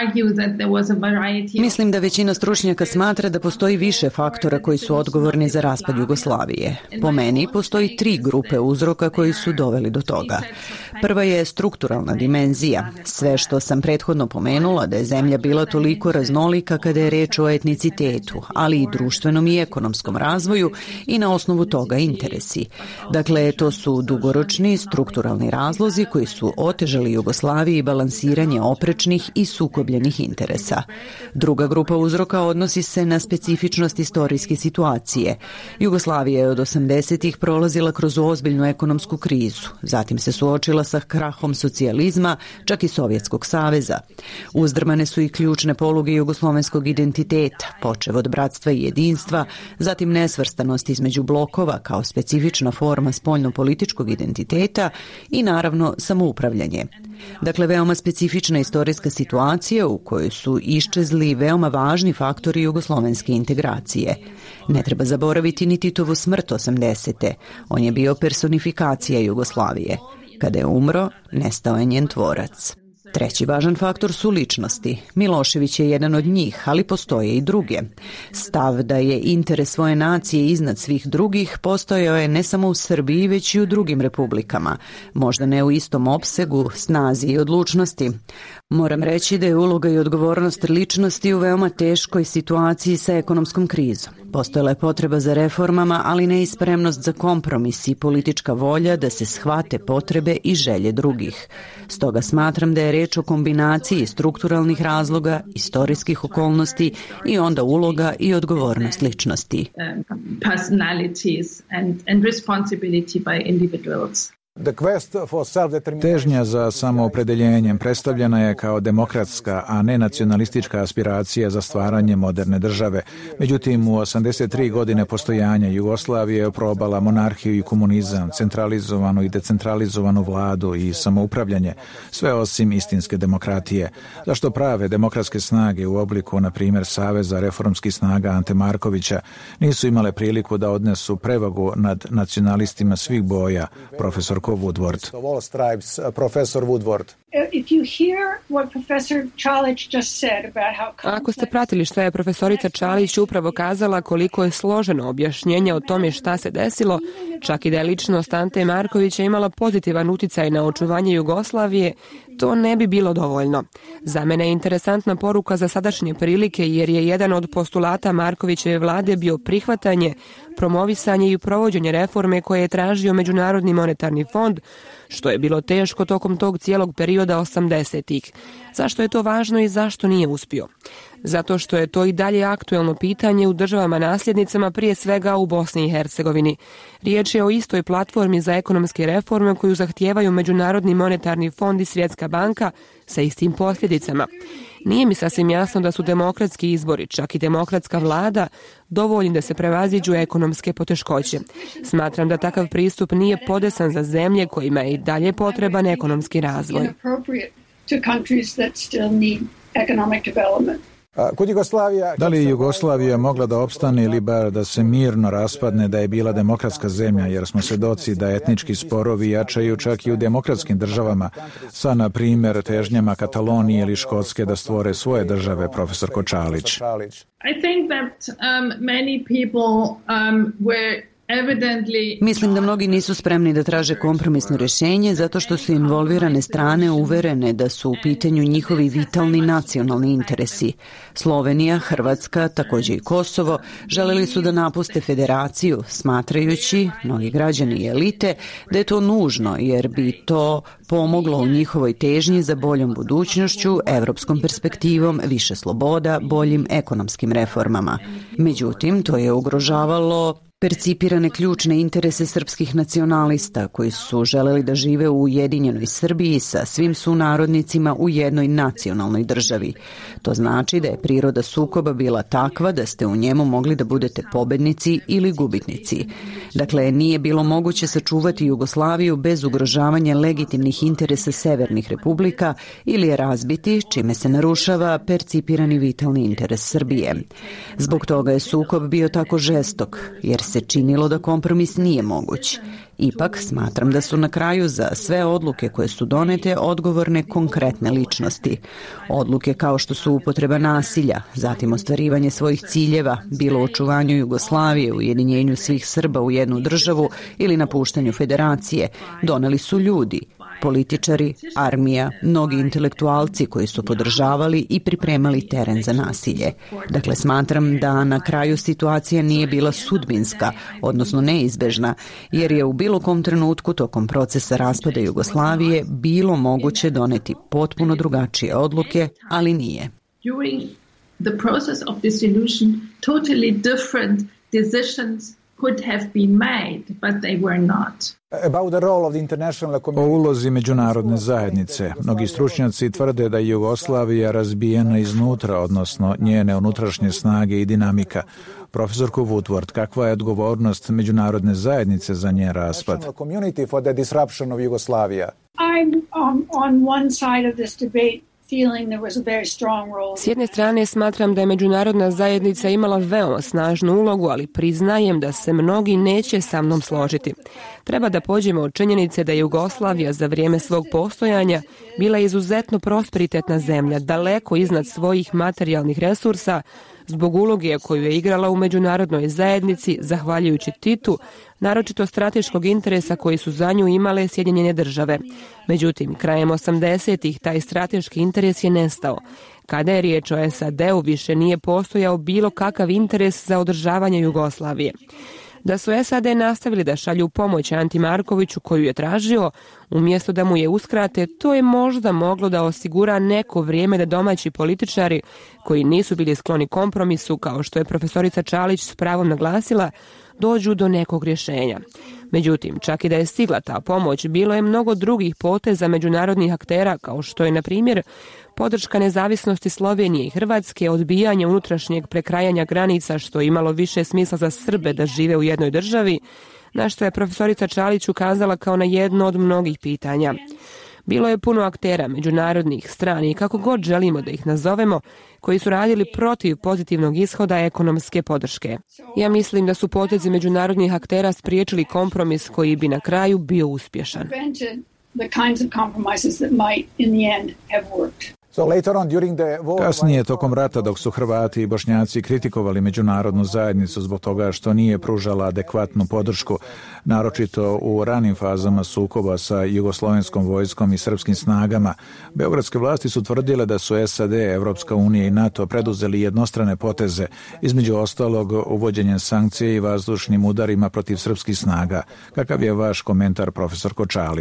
Mislim da većina stručnjaka smatra da postoji više faktora koji su odgovorni za raspad Jugoslavije. Po meni postoji tri grupe uzroka koji su doveli do toga. Prva je strukturalna dimenzija. Sve što sam prethodno pomenula da je zemlja bila toliko raznolika kada je reč o etnicitetu, ali i društvenom i ekonomskom razvoju i na osnovu toga interesi. Dakle, to su dugoročni strukturalni razlozi koji su otežali Jugoslaviji balansiranje oprečnih i sukobljenih interesa. Druga grupa uzroka odnosi se na specifičnost istorijske situacije. Jugoslavija je od osamdesetih prolazila kroz ozbiljnu ekonomsku krizu, zatim se suočila sa krahom socijalizma, čak i Sovjetskog saveza. Uzdrmane su i ključne poluge jugoslovenskog identiteta, počev od bratstva i jedinstva, zatim nesvrstanost između blokova kao specifična forma spoljno-političkog identiteta i naravno samoupravljanje. Dakle, veoma specifična istorijska situacija u kojoj su iščezli veoma važni faktori jugoslovenske integracije. Ne treba zaboraviti ni Titovu smrt osamdesete. On je bio personifikacija Jugoslavije. Kada je umro, nestao je njen tvorac. Treći važan faktor su ličnosti. Milošević je jedan od njih, ali postoje i druge. Stav da je interes svoje nacije iznad svih drugih postojao je ne samo u Srbiji, već i u drugim republikama. Možda ne u istom opsegu, snazi i odlučnosti. Moram reći da je uloga i odgovornost ličnosti u veoma teškoj situaciji sa ekonomskom krizom. Postojala je potreba za reformama, ali ne i spremnost za kompromis i politička volja da se shvate potrebe i želje drugih. Stoga smatram da je reč o kombinaciji strukturalnih razloga, istorijskih okolnosti i onda uloga i odgovornost ličnosti. Težnja za samoopredjeljenjem predstavljena je kao demokratska, a ne nacionalistička aspiracija za stvaranje moderne države. Međutim, u osamdeset tri godine postojanja Jugoslavije je probala monarhiju i komunizam, centralizovanu i decentralizovanu vladu i samoupravljanje, sve osim istinske demokratije. Zašto prave demokratske snage u obliku, na primjer, Saveza reformskih snaga Ante Markovića, nisu imale priliku da odnesu prevagu nad nacionalistima svih boja, profesor Woodward. Profesor Woodward. Ako ste pratili što je profesorica Čalić upravo kazala koliko je složeno objašnjenje o tome šta se desilo, čak i da je ličnost Ante Markovića imala pozitivan uticaj na očuvanje Jugoslavije, to ne bi bilo dovoljno. Za mene je interesantna poruka za sadašnje prilike jer je jedan od postulata Markovićeve vlade bio prihvatanje, promovisanje i provođenje reforme koje je tražio Međunarodni monetarni fond, što je bilo teško tokom tog cijelog perioda osamdesetih. Zašto je to važno i zašto nije uspio? zato što je to i dalje aktuelno pitanje u državama nasljednicama, prije svega u Bosni i Hercegovini. Riječ je o istoj platformi za ekonomske reforme koju zahtijevaju Međunarodni monetarni fond i Svjetska banka sa istim posljedicama. Nije mi sasvim jasno da su demokratski izbori, čak i demokratska vlada, dovoljni da se prevaziđu ekonomske poteškoće. Smatram da takav pristup nije podesan za zemlje kojima je i dalje potreban ekonomski razvoj. Da li je Jugoslavija mogla da opstane ili bar da se mirno raspadne da je bila demokratska zemlja, jer smo svedoci da etnički sporovi jačaju čak i u demokratskim državama, sa na primjer težnjama Katalonije ili Škotske da stvore svoje države, profesor Kočalić. I think that um, many people um, were Mislim da mnogi nisu spremni da traže kompromisno rješenje zato što su involvirane strane uverene da su u pitanju njihovi vitalni nacionalni interesi. Slovenija, Hrvatska, također i Kosovo želeli su da napuste federaciju, smatrajući, mnogi građani i elite, da je to nužno jer bi to pomoglo u njihovoj težnji za boljom budućnošću, evropskom perspektivom, više sloboda, boljim ekonomskim reformama. Međutim, to je ugrožavalo percipirane ključne interese srpskih nacionalista koji su želeli da žive u ujedinjenoj Srbiji sa svim sunarodnicima u jednoj nacionalnoj državi. To znači da je priroda sukoba bila takva da ste u njemu mogli da budete pobednici ili gubitnici. Dakle, nije bilo moguće sačuvati Jugoslaviju bez ugrožavanja legitimnih interesa severnih republika ili je razbiti, čime se narušava percipirani vitalni interes Srbije. Zbog toga je sukob bio tako žestok, jer se činilo da kompromis nije moguć. Ipak smatram da su na kraju za sve odluke koje su donete odgovorne konkretne ličnosti. Odluke kao što su upotreba nasilja, zatim ostvarivanje svojih ciljeva, bilo u očuvanju Jugoslavije, ujedinjenju svih Srba u jednu državu ili napuštanju federacije, doneli su ljudi, političari, armija, mnogi intelektualci koji su podržavali i pripremali teren za nasilje. Dakle, smatram da na kraju situacija nije bila sudbinska, odnosno neizbežna, jer je u bilo kom trenutku tokom procesa raspada Jugoslavije bilo moguće doneti potpuno drugačije odluke, ali nije. During the process of dissolution, totally different decisions could have been made, but they were not. O ulozi međunarodne zajednice. Mnogi stručnjaci tvrde da je Jugoslavija razbijena iznutra, odnosno njene unutrašnje snage i dinamika. Profesorko Woodward, kakva je odgovornost međunarodne zajednice za njen raspad? I'm um, on one side of this debate. S jedne strane smatram da je međunarodna zajednica imala veoma snažnu ulogu, ali priznajem da se mnogi neće sa mnom složiti. Treba da pođemo od činjenice da je Jugoslavija za vrijeme svog postojanja bila izuzetno prosperitetna zemlja, daleko iznad svojih materijalnih resursa, zbog uloge koju je igrala u međunarodnoj zajednici, zahvaljujući Titu, naročito strateškog interesa koji su za nju imale Sjedinjene države. Međutim, krajem osamdesetih taj strateški interes je nestao. Kada je riječ o es a de u, više nije postojao bilo kakav interes za održavanje Jugoslavije. Da su es a de nastavili da šalju pomoć Anti Markoviću koju je tražio, umjesto da mu je uskrate, to je možda moglo da osigura neko vrijeme da domaći političari, koji nisu bili skloni kompromisu, kao što je profesorica Čalić s pravom naglasila, dođu do nekog rješenja. Međutim, čak i da je stigla ta pomoć, bilo je mnogo drugih poteza međunarodnih aktera, kao što je, na primjer, podrška nezavisnosti Slovenije i Hrvatske, odbijanje unutrašnjeg prekrajanja granica, što je imalo više smisla za Srbe da žive u jednoj državi, na što je profesorica Čalić ukazala kao na jedno od mnogih pitanja. Bilo je puno aktera, međunarodnih strani, kako god želimo da ih nazovemo, koji su radili protiv pozitivnog ishoda ekonomske podrške. Ja mislim da su potezi međunarodnih aktera spriječili kompromis koji bi na kraju bio uspješan. Kasnije, tokom rata, dok su Hrvati i Bošnjaci kritikovali međunarodnu zajednicu zbog toga što nije pružala adekvatnu podršku, naročito u ranim fazama sukoba sa jugoslovenskom vojskom i srpskim snagama, beogradske vlasti su tvrdile da su es a de, Evropska unija i NATO preduzeli jednostrane poteze, između ostalog uvođenjem sankcije i vazdušnim udarima protiv srpskih snaga. Kakav je vaš komentar, profesor Kočalić?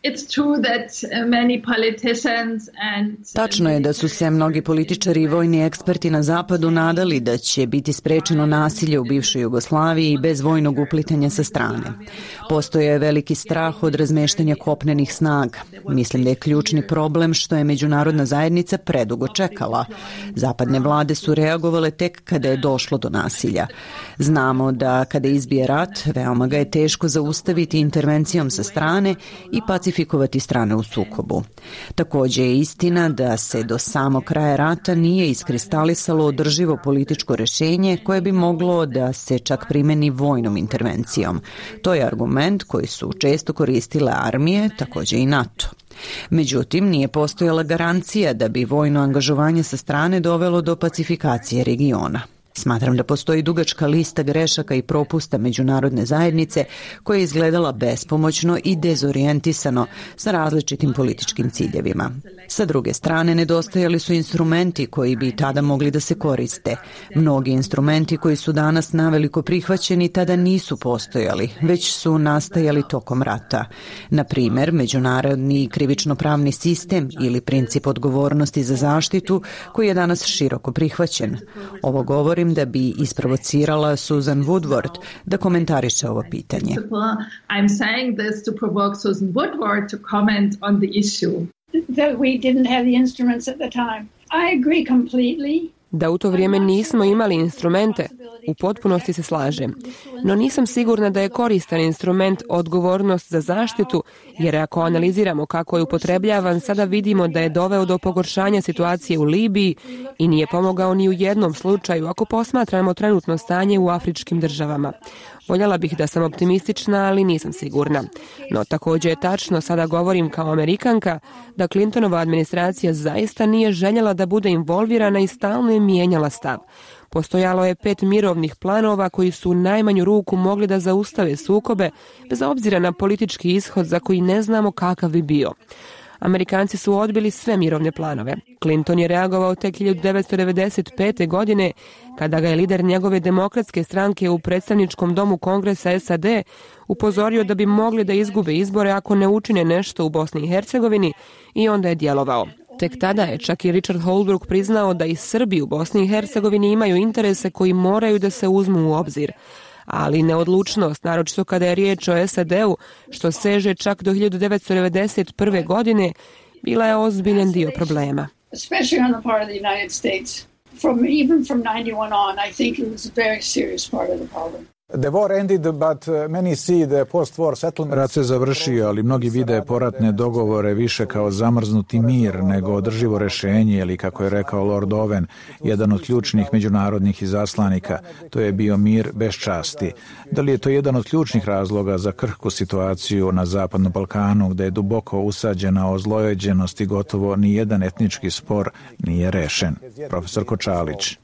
Tačno je da su se mnogi političari i vojni eksperti na zapadu nadali da će biti sprečeno nasilje u bivšoj Jugoslaviji bez vojnog uplitanja sa strane. Postoje je veliki strah od razmeštanja kopnenih snaga. Mislim da je ključni problem što je međunarodna zajednica predugo čekala. Zapadne vlade su reagovale tek kada je došlo do nasilja. Znamo da kada izbije rat, veoma ga je teško zaustaviti intervencijom sa strane i pacifikovati strane u sukobu. Također je istina da se do samog kraja rata nije iskristalisalo održivo političko rješenje koje bi moglo da se čak primeni vojnom intervencijom. To je argument koji su često koristile armije, također i NATO. Međutim, nije postojala garancija da bi vojno angažovanje sa strane dovelo do pacifikacije regiona. Smatram da postoji dugačka lista grešaka i propusta međunarodne zajednice koja je izgledala bespomoćno i dezorijentisano sa različitim političkim ciljevima. Sa druge strane, nedostajali su instrumenti koji bi tada mogli da se koriste. Mnogi instrumenti koji su danas naveliko prihvaćeni tada nisu postojali, već su nastajali tokom rata. Na primjer, međunarodni krivično-pravni sistem ili princip odgovornosti za zaštitu koji je danas široko prihvaćen. Ovo govori da bi isprovocirala Susan Woodward da komentariše ovo pitanje. I'm saying this to provoke Susan Woodward to comment on the issue. That we didn't have the instruments at the time. I agree completely. Da u to vrijeme nismo imali instrumente, u potpunosti se slažem. No nisam sigurna da je koristan instrument odgovornost za zaštitu, jer ako analiziramo kako je upotrebljavan, sada vidimo da je doveo do pogoršanja situacije u Libiji i nije pomogao ni u jednom slučaju ako posmatramo trenutno stanje u afričkim državama. Voljela bih da sam optimistična, ali nisam sigurna. No također je tačno, sada govorim kao Amerikanka, da Clintonova administracija zaista nije željela da bude involvirana i stalno je mijenjala stav. Postojalo je pet mirovnih planova koji su u najmanju ruku mogli da zaustave sukobe, bez obzira na politički ishod za koji ne znamo kakav bi bio. Amerikanci su odbili sve mirovne planove. Clinton je reagovao tek hiljadu devetsto devedeset pete. godine kada ga je lider njegove demokratske stranke u predstavničkom domu Kongresa S A D upozorio da bi mogli da izgube izbore ako ne učine nešto u Bosni i Hercegovini i onda je djelovao. Tek tada je čak i Richard Holbrooke priznao da i Srbi u Bosni i Hercegovini imaju interese koji moraju da se uzmu u obzir. Ali neodlučnost, naročito kada je riječ o S A D-u, što seže čak do hiljadu devetsto devedeset prve. godine, bila je ozbiljan dio problema. Especially on the part of the United States. From even from ninety-one on, I think it was a very serious part of the problem. The war ended, but many see the post-war settlements. Rat se završio, ali mnogi vide poratne dogovore više kao zamrznuti mir nego održivo rešenje, ili kako je rekao Lord Owen, jedan od ključnih međunarodnih izaslanika. To je bio mir bez časti. Da li je to jedan od ključnih razloga za krhku situaciju na Zapadnom Balkanu, gde je duboko usađena ozlojeđenost i gotovo ni jedan etnički spor nije rešen? Profesor Kočalić.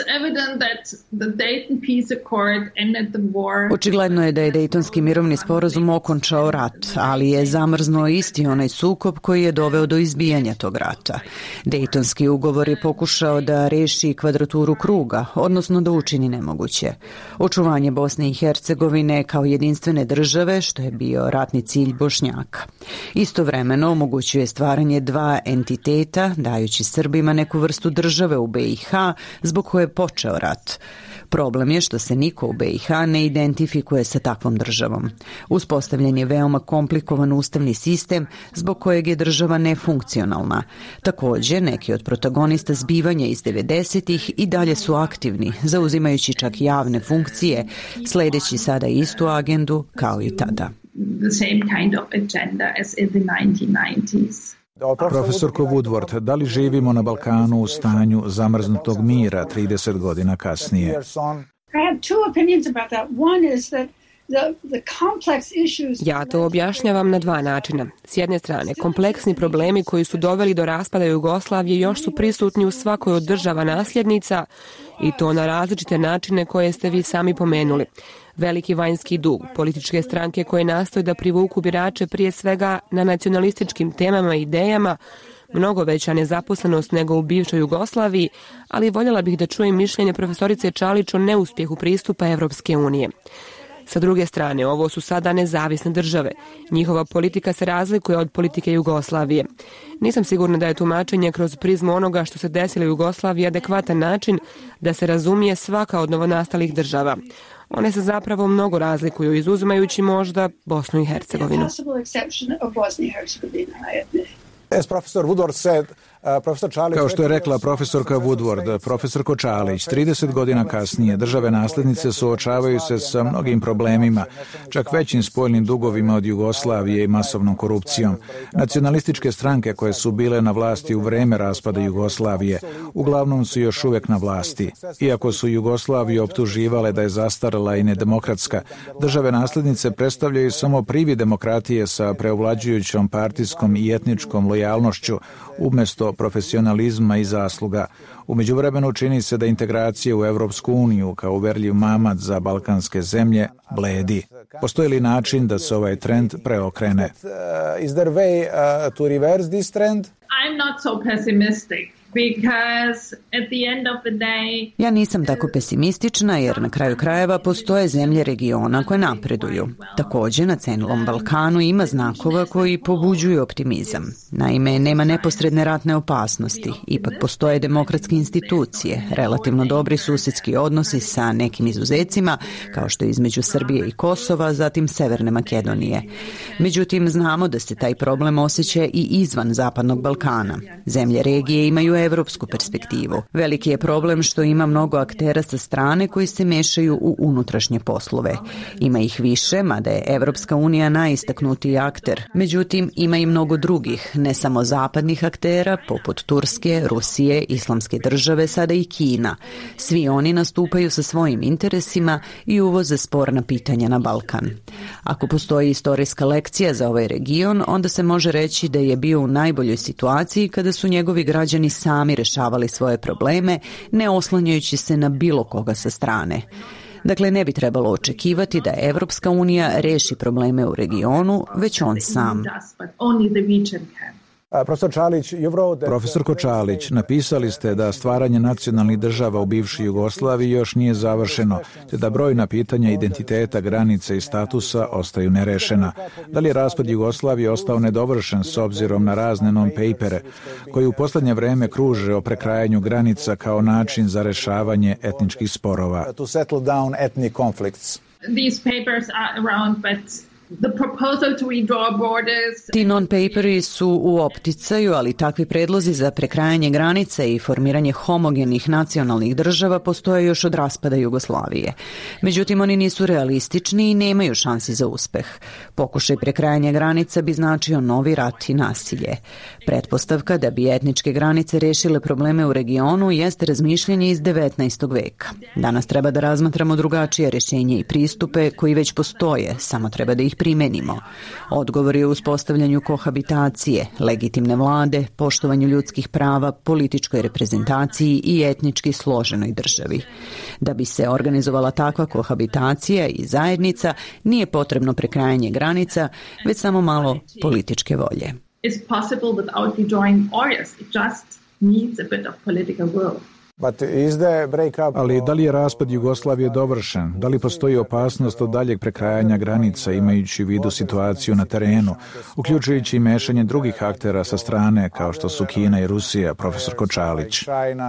Očigledno je da je Dejtonski mirovni sporazum okončao rat, ali je zamrznuo isti onaj sukob koji je doveo do izbijanja tog rata. Dejtonski ugovor je pokušao da reši kvadraturu kruga, odnosno da učini nemoguće. Očuvanje Bosne i Hercegovine kao jedinstvene države, što je bio ratni cilj Bošnjaka. Istovremeno omogućuje stvaranje dva entiteta, dajući Srbima neku vrstu države u B i H, zbog koje je počeo rat. Problem je što se niko u B i H ne identifikuje sa takvom državom. Uspostavljen je veoma komplikovan ustavni sistem zbog kojeg je država nefunkcionalna. Također, neki od protagonista zbivanja iz devedesetih i dalje su aktivni, zauzimajući čak javne funkcije, sledeći sada istu agendu kao i tada. The same kind of agenda as in the nineteen nineties. Profesorko Woodward, da li živimo na Balkanu u stanju zamrznutog mira trideset godina kasnije? I have two opinions about that. One is that the, the complex issues... Ja to objašnjavam na dva načina. S jedne strane, kompleksni problemi koji su doveli do raspada Jugoslavije još su prisutni u svakoj od država nasljednica i to na različite načine koje ste vi sami pomenuli. Veliki vanjski dug, političke stranke koje nastoje da privuku birače prije svega na nacionalističkim temama i idejama, mnogo veća nezaposlenost nego u bivšoj Jugoslaviji, ali voljela bih da čujem mišljenje profesorice Čalić o neuspjehu pristupa Evropske unije. Sa druge strane, ovo su sada nezavisne države. Njihova politika se razlikuje od politike Jugoslavije. Nisam sigurna da je tumačenje kroz prizmu onoga što se desilo u Jugoslaviji adekvatan način da se razumije svaka od novonastalih država. One se zapravo mnogo razlikuju, izuzimajući možda Bosnu i Hercegovinu. As Professor Woodward said, Kao što je rekla profesorka Woodward, profesor Kočalić, trideset godina kasnije države naslednice suočavaju se sa mnogim problemima, čak većim spoljnim dugovima od Jugoslavije i masovnom korupcijom. Nacionalističke stranke koje su bile na vlasti u vreme raspada Jugoslavije, uglavnom su još uvijek na vlasti. Iako su Jugoslaviju optuživale da je zastarela i nedemokratska, države naslednice predstavljaju samo privid demokratije sa preovlađujućom partijskom i etničkom lojalnošću, umjesto profesionalizma i zasluga. U međuvremenu čini se da integracija u Evropsku uniju kao uverljiv mamac za balkanske zemlje bledi. Postoji li način da se ovaj trend preokrene? Is there way uh, to reverse this trend? I'm not so pessimistic. Because at the end of the day... Ja nisam tako pesimistična jer na kraju krajeva postoje zemlje regiona koje napreduju. Također na cenilom Balkanu ima znakova koji pobuđuju optimizam. Naime, nema neposredne ratne opasnosti. Ipak postoje demokratske institucije, relativno dobri susjedski odnosi sa nekim izuzecima, kao što je između Srbije i Kosova, zatim Severne Makedonije. Međutim, znamo da se taj problem osjeća i izvan Zapadnog Balkana. Zemlje regije imaju evropsku perspektivu. Veliki je problem što ima mnogo aktera sa strane koji se mešaju u unutrašnje poslove. Ima ih više, mada je Evropska unija najistaknutiji akter. Međutim, ima i mnogo drugih, ne samo zapadnih aktera, poput Turske, Rusije, Islamske države, sada i Kina. Svi oni nastupaju sa svojim interesima i uvoze sporna pitanja na Balkan. Ako postoji istorijska lekcija za ovaj region, onda se može reći da je bio u najboljoj situaciji kada su njegovi građani sami rešavali svoje probleme, ne oslanjajući se na bilo koga sa strane. Dakle, ne bi trebalo očekivati da Evropska unija reši probleme u regionu, već on sam. Profesor Čalić, Profesor Kočalić, napisali ste da stvaranje nacionalnih država u bivšoj Jugoslaviji još nije završeno, te da brojna pitanja identiteta, granice i statusa ostaju nerešena. Da li je raspad Jugoslavije ostao nedovršen s obzirom na razne non-papere koji u posljednje vreme kruže o prekrajanju granica kao način za rešavanje etničkih sporova? These papers are around, but the proposal to redraw borders... Ti non-paperi su u opticaju, ali takvi predlozi za prekrajanje granica i formiranje homogenih nacionalnih država postoje još od raspada Jugoslavije. Međutim, oni nisu realistični i nemaju šansi za uspeh. Pokušaj prekrajanja granica bi značio novi rat i nasilje. Pretpostavka da bi etničke granice rešile probleme u regionu jeste razmišljanje iz devetnaestog veka. Danas treba da razmatramo drugačije rješenje i pristupe koji već postoje, samo treba da ih primenimo. Odgovor je u uspostavljanju kohabitacije, legitimne vlade, poštovanju ljudskih prava, političkoj reprezentaciji i etnički složenoj državi. Da bi se organizovala takva kohabitacija i zajednica, nije potrebno prekrajanje granica, već samo malo političke volje. It's possible without redrawing borders. It just needs a bit of political will. Ali da li je raspad Jugoslavije dovršen? Da li postoji opasnost od daljeg prekrajanja granica imajući u vidu situaciju na terenu, uključujući i mešanje drugih aktera sa strane kao što su Kina i Rusija, profesor Kočalić?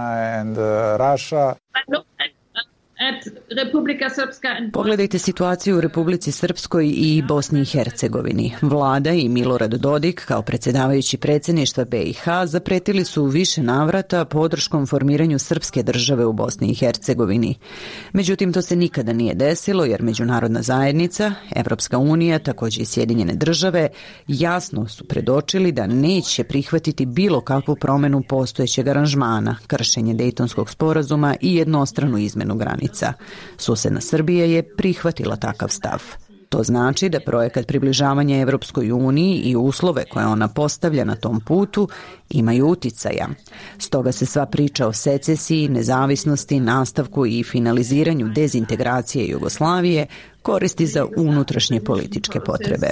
Pogledajte situaciju u Republici Srpskoj i Bosni i Hercegovini. Vlada i Milorad Dodik kao predsjedavajući predsjedništva B i H zapretili su u više navrata podrškom formiranju srpske države u Bosni i Hercegovini. Međutim, to se nikada nije desilo jer međunarodna zajednica, Evropska unija, također i Sjedinjene države jasno su predočili da neće prihvatiti bilo kakvu promjenu postojećeg aranžmana, kršenje Dejtonskog sporazuma i jednostranu izmenu granica. Susedna Srbija je prihvatila takav stav. To znači da projekat približavanja Evropskoj uniji i uslove koje ona postavlja na tom putu imaju uticaja. Stoga se sva priča o secesiji, nezavisnosti, nastavku i finaliziranju dezintegracije Jugoslavije koristi za unutrašnje političke potrebe.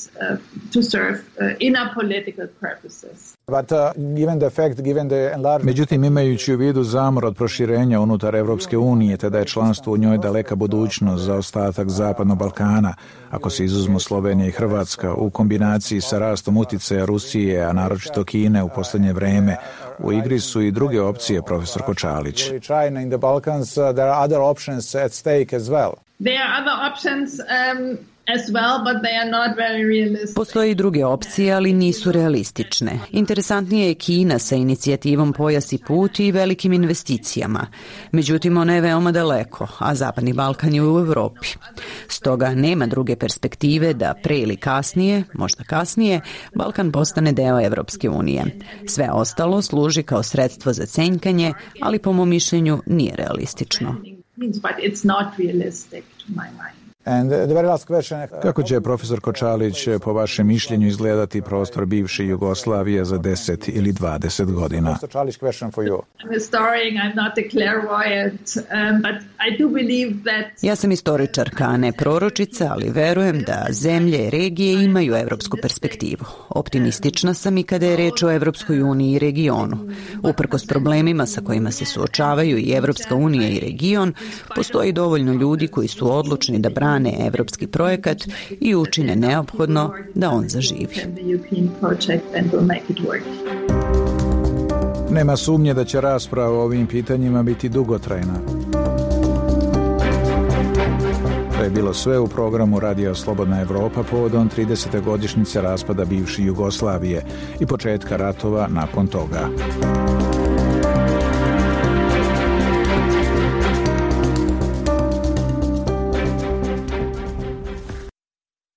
Međutim, imajući u vidu zamor od proširenja unutar Evropske unije, te da je članstvo u njoj daleka budućnost za ostatak Zapadnog Balkana, ako se izuzmu Slovenija i Hrvatska, u kombinaciji sa rastom uticaja Rusije, a naročito Kine u posljednje vreme, u igri su i druge opcije, profesor Kočalić. There are other options um, as well, but they are not very realistic. Postoje i druge opcije, ali nisu realistične. Interesantnije je Kina sa inicijativom Pojas i put i velikim investicijama. Međutim, ona je veoma daleko, a Zapadni Balkan je u Evropi. Stoga nema druge perspektive da pre ili kasnije, možda kasnije, Balkan postane deo Evropske unije. Sve ostalo služi kao sredstvo za cenjkanje, ali po mom mišljenju nije realistično. But it's not realistic to my mind. Kako će, profesor Kočalić, po vašem mišljenju izgledati prostor bivše Jugoslavije za deset ili dvadeset godina? Ja sam istoričarka, a ne proročica, ali verujem da zemlje i regije imaju evropsku perspektivu. Optimistična sam i kada je reč o Evropskoj uniji i regionu. Uprkos problemima sa kojima se suočavaju i Evropska unija i region, postoji dovoljno ljudi koji su odlučni da brane evropski projekat i učine neophodno da on zaživi. Nema sumnje da će rasprava o ovim pitanjima biti dugotrajna. To je bilo sve u programu Radija Slobodna Evropa povodom tridesete godišnjice raspada bivše Jugoslavije i početka ratova nakon toga.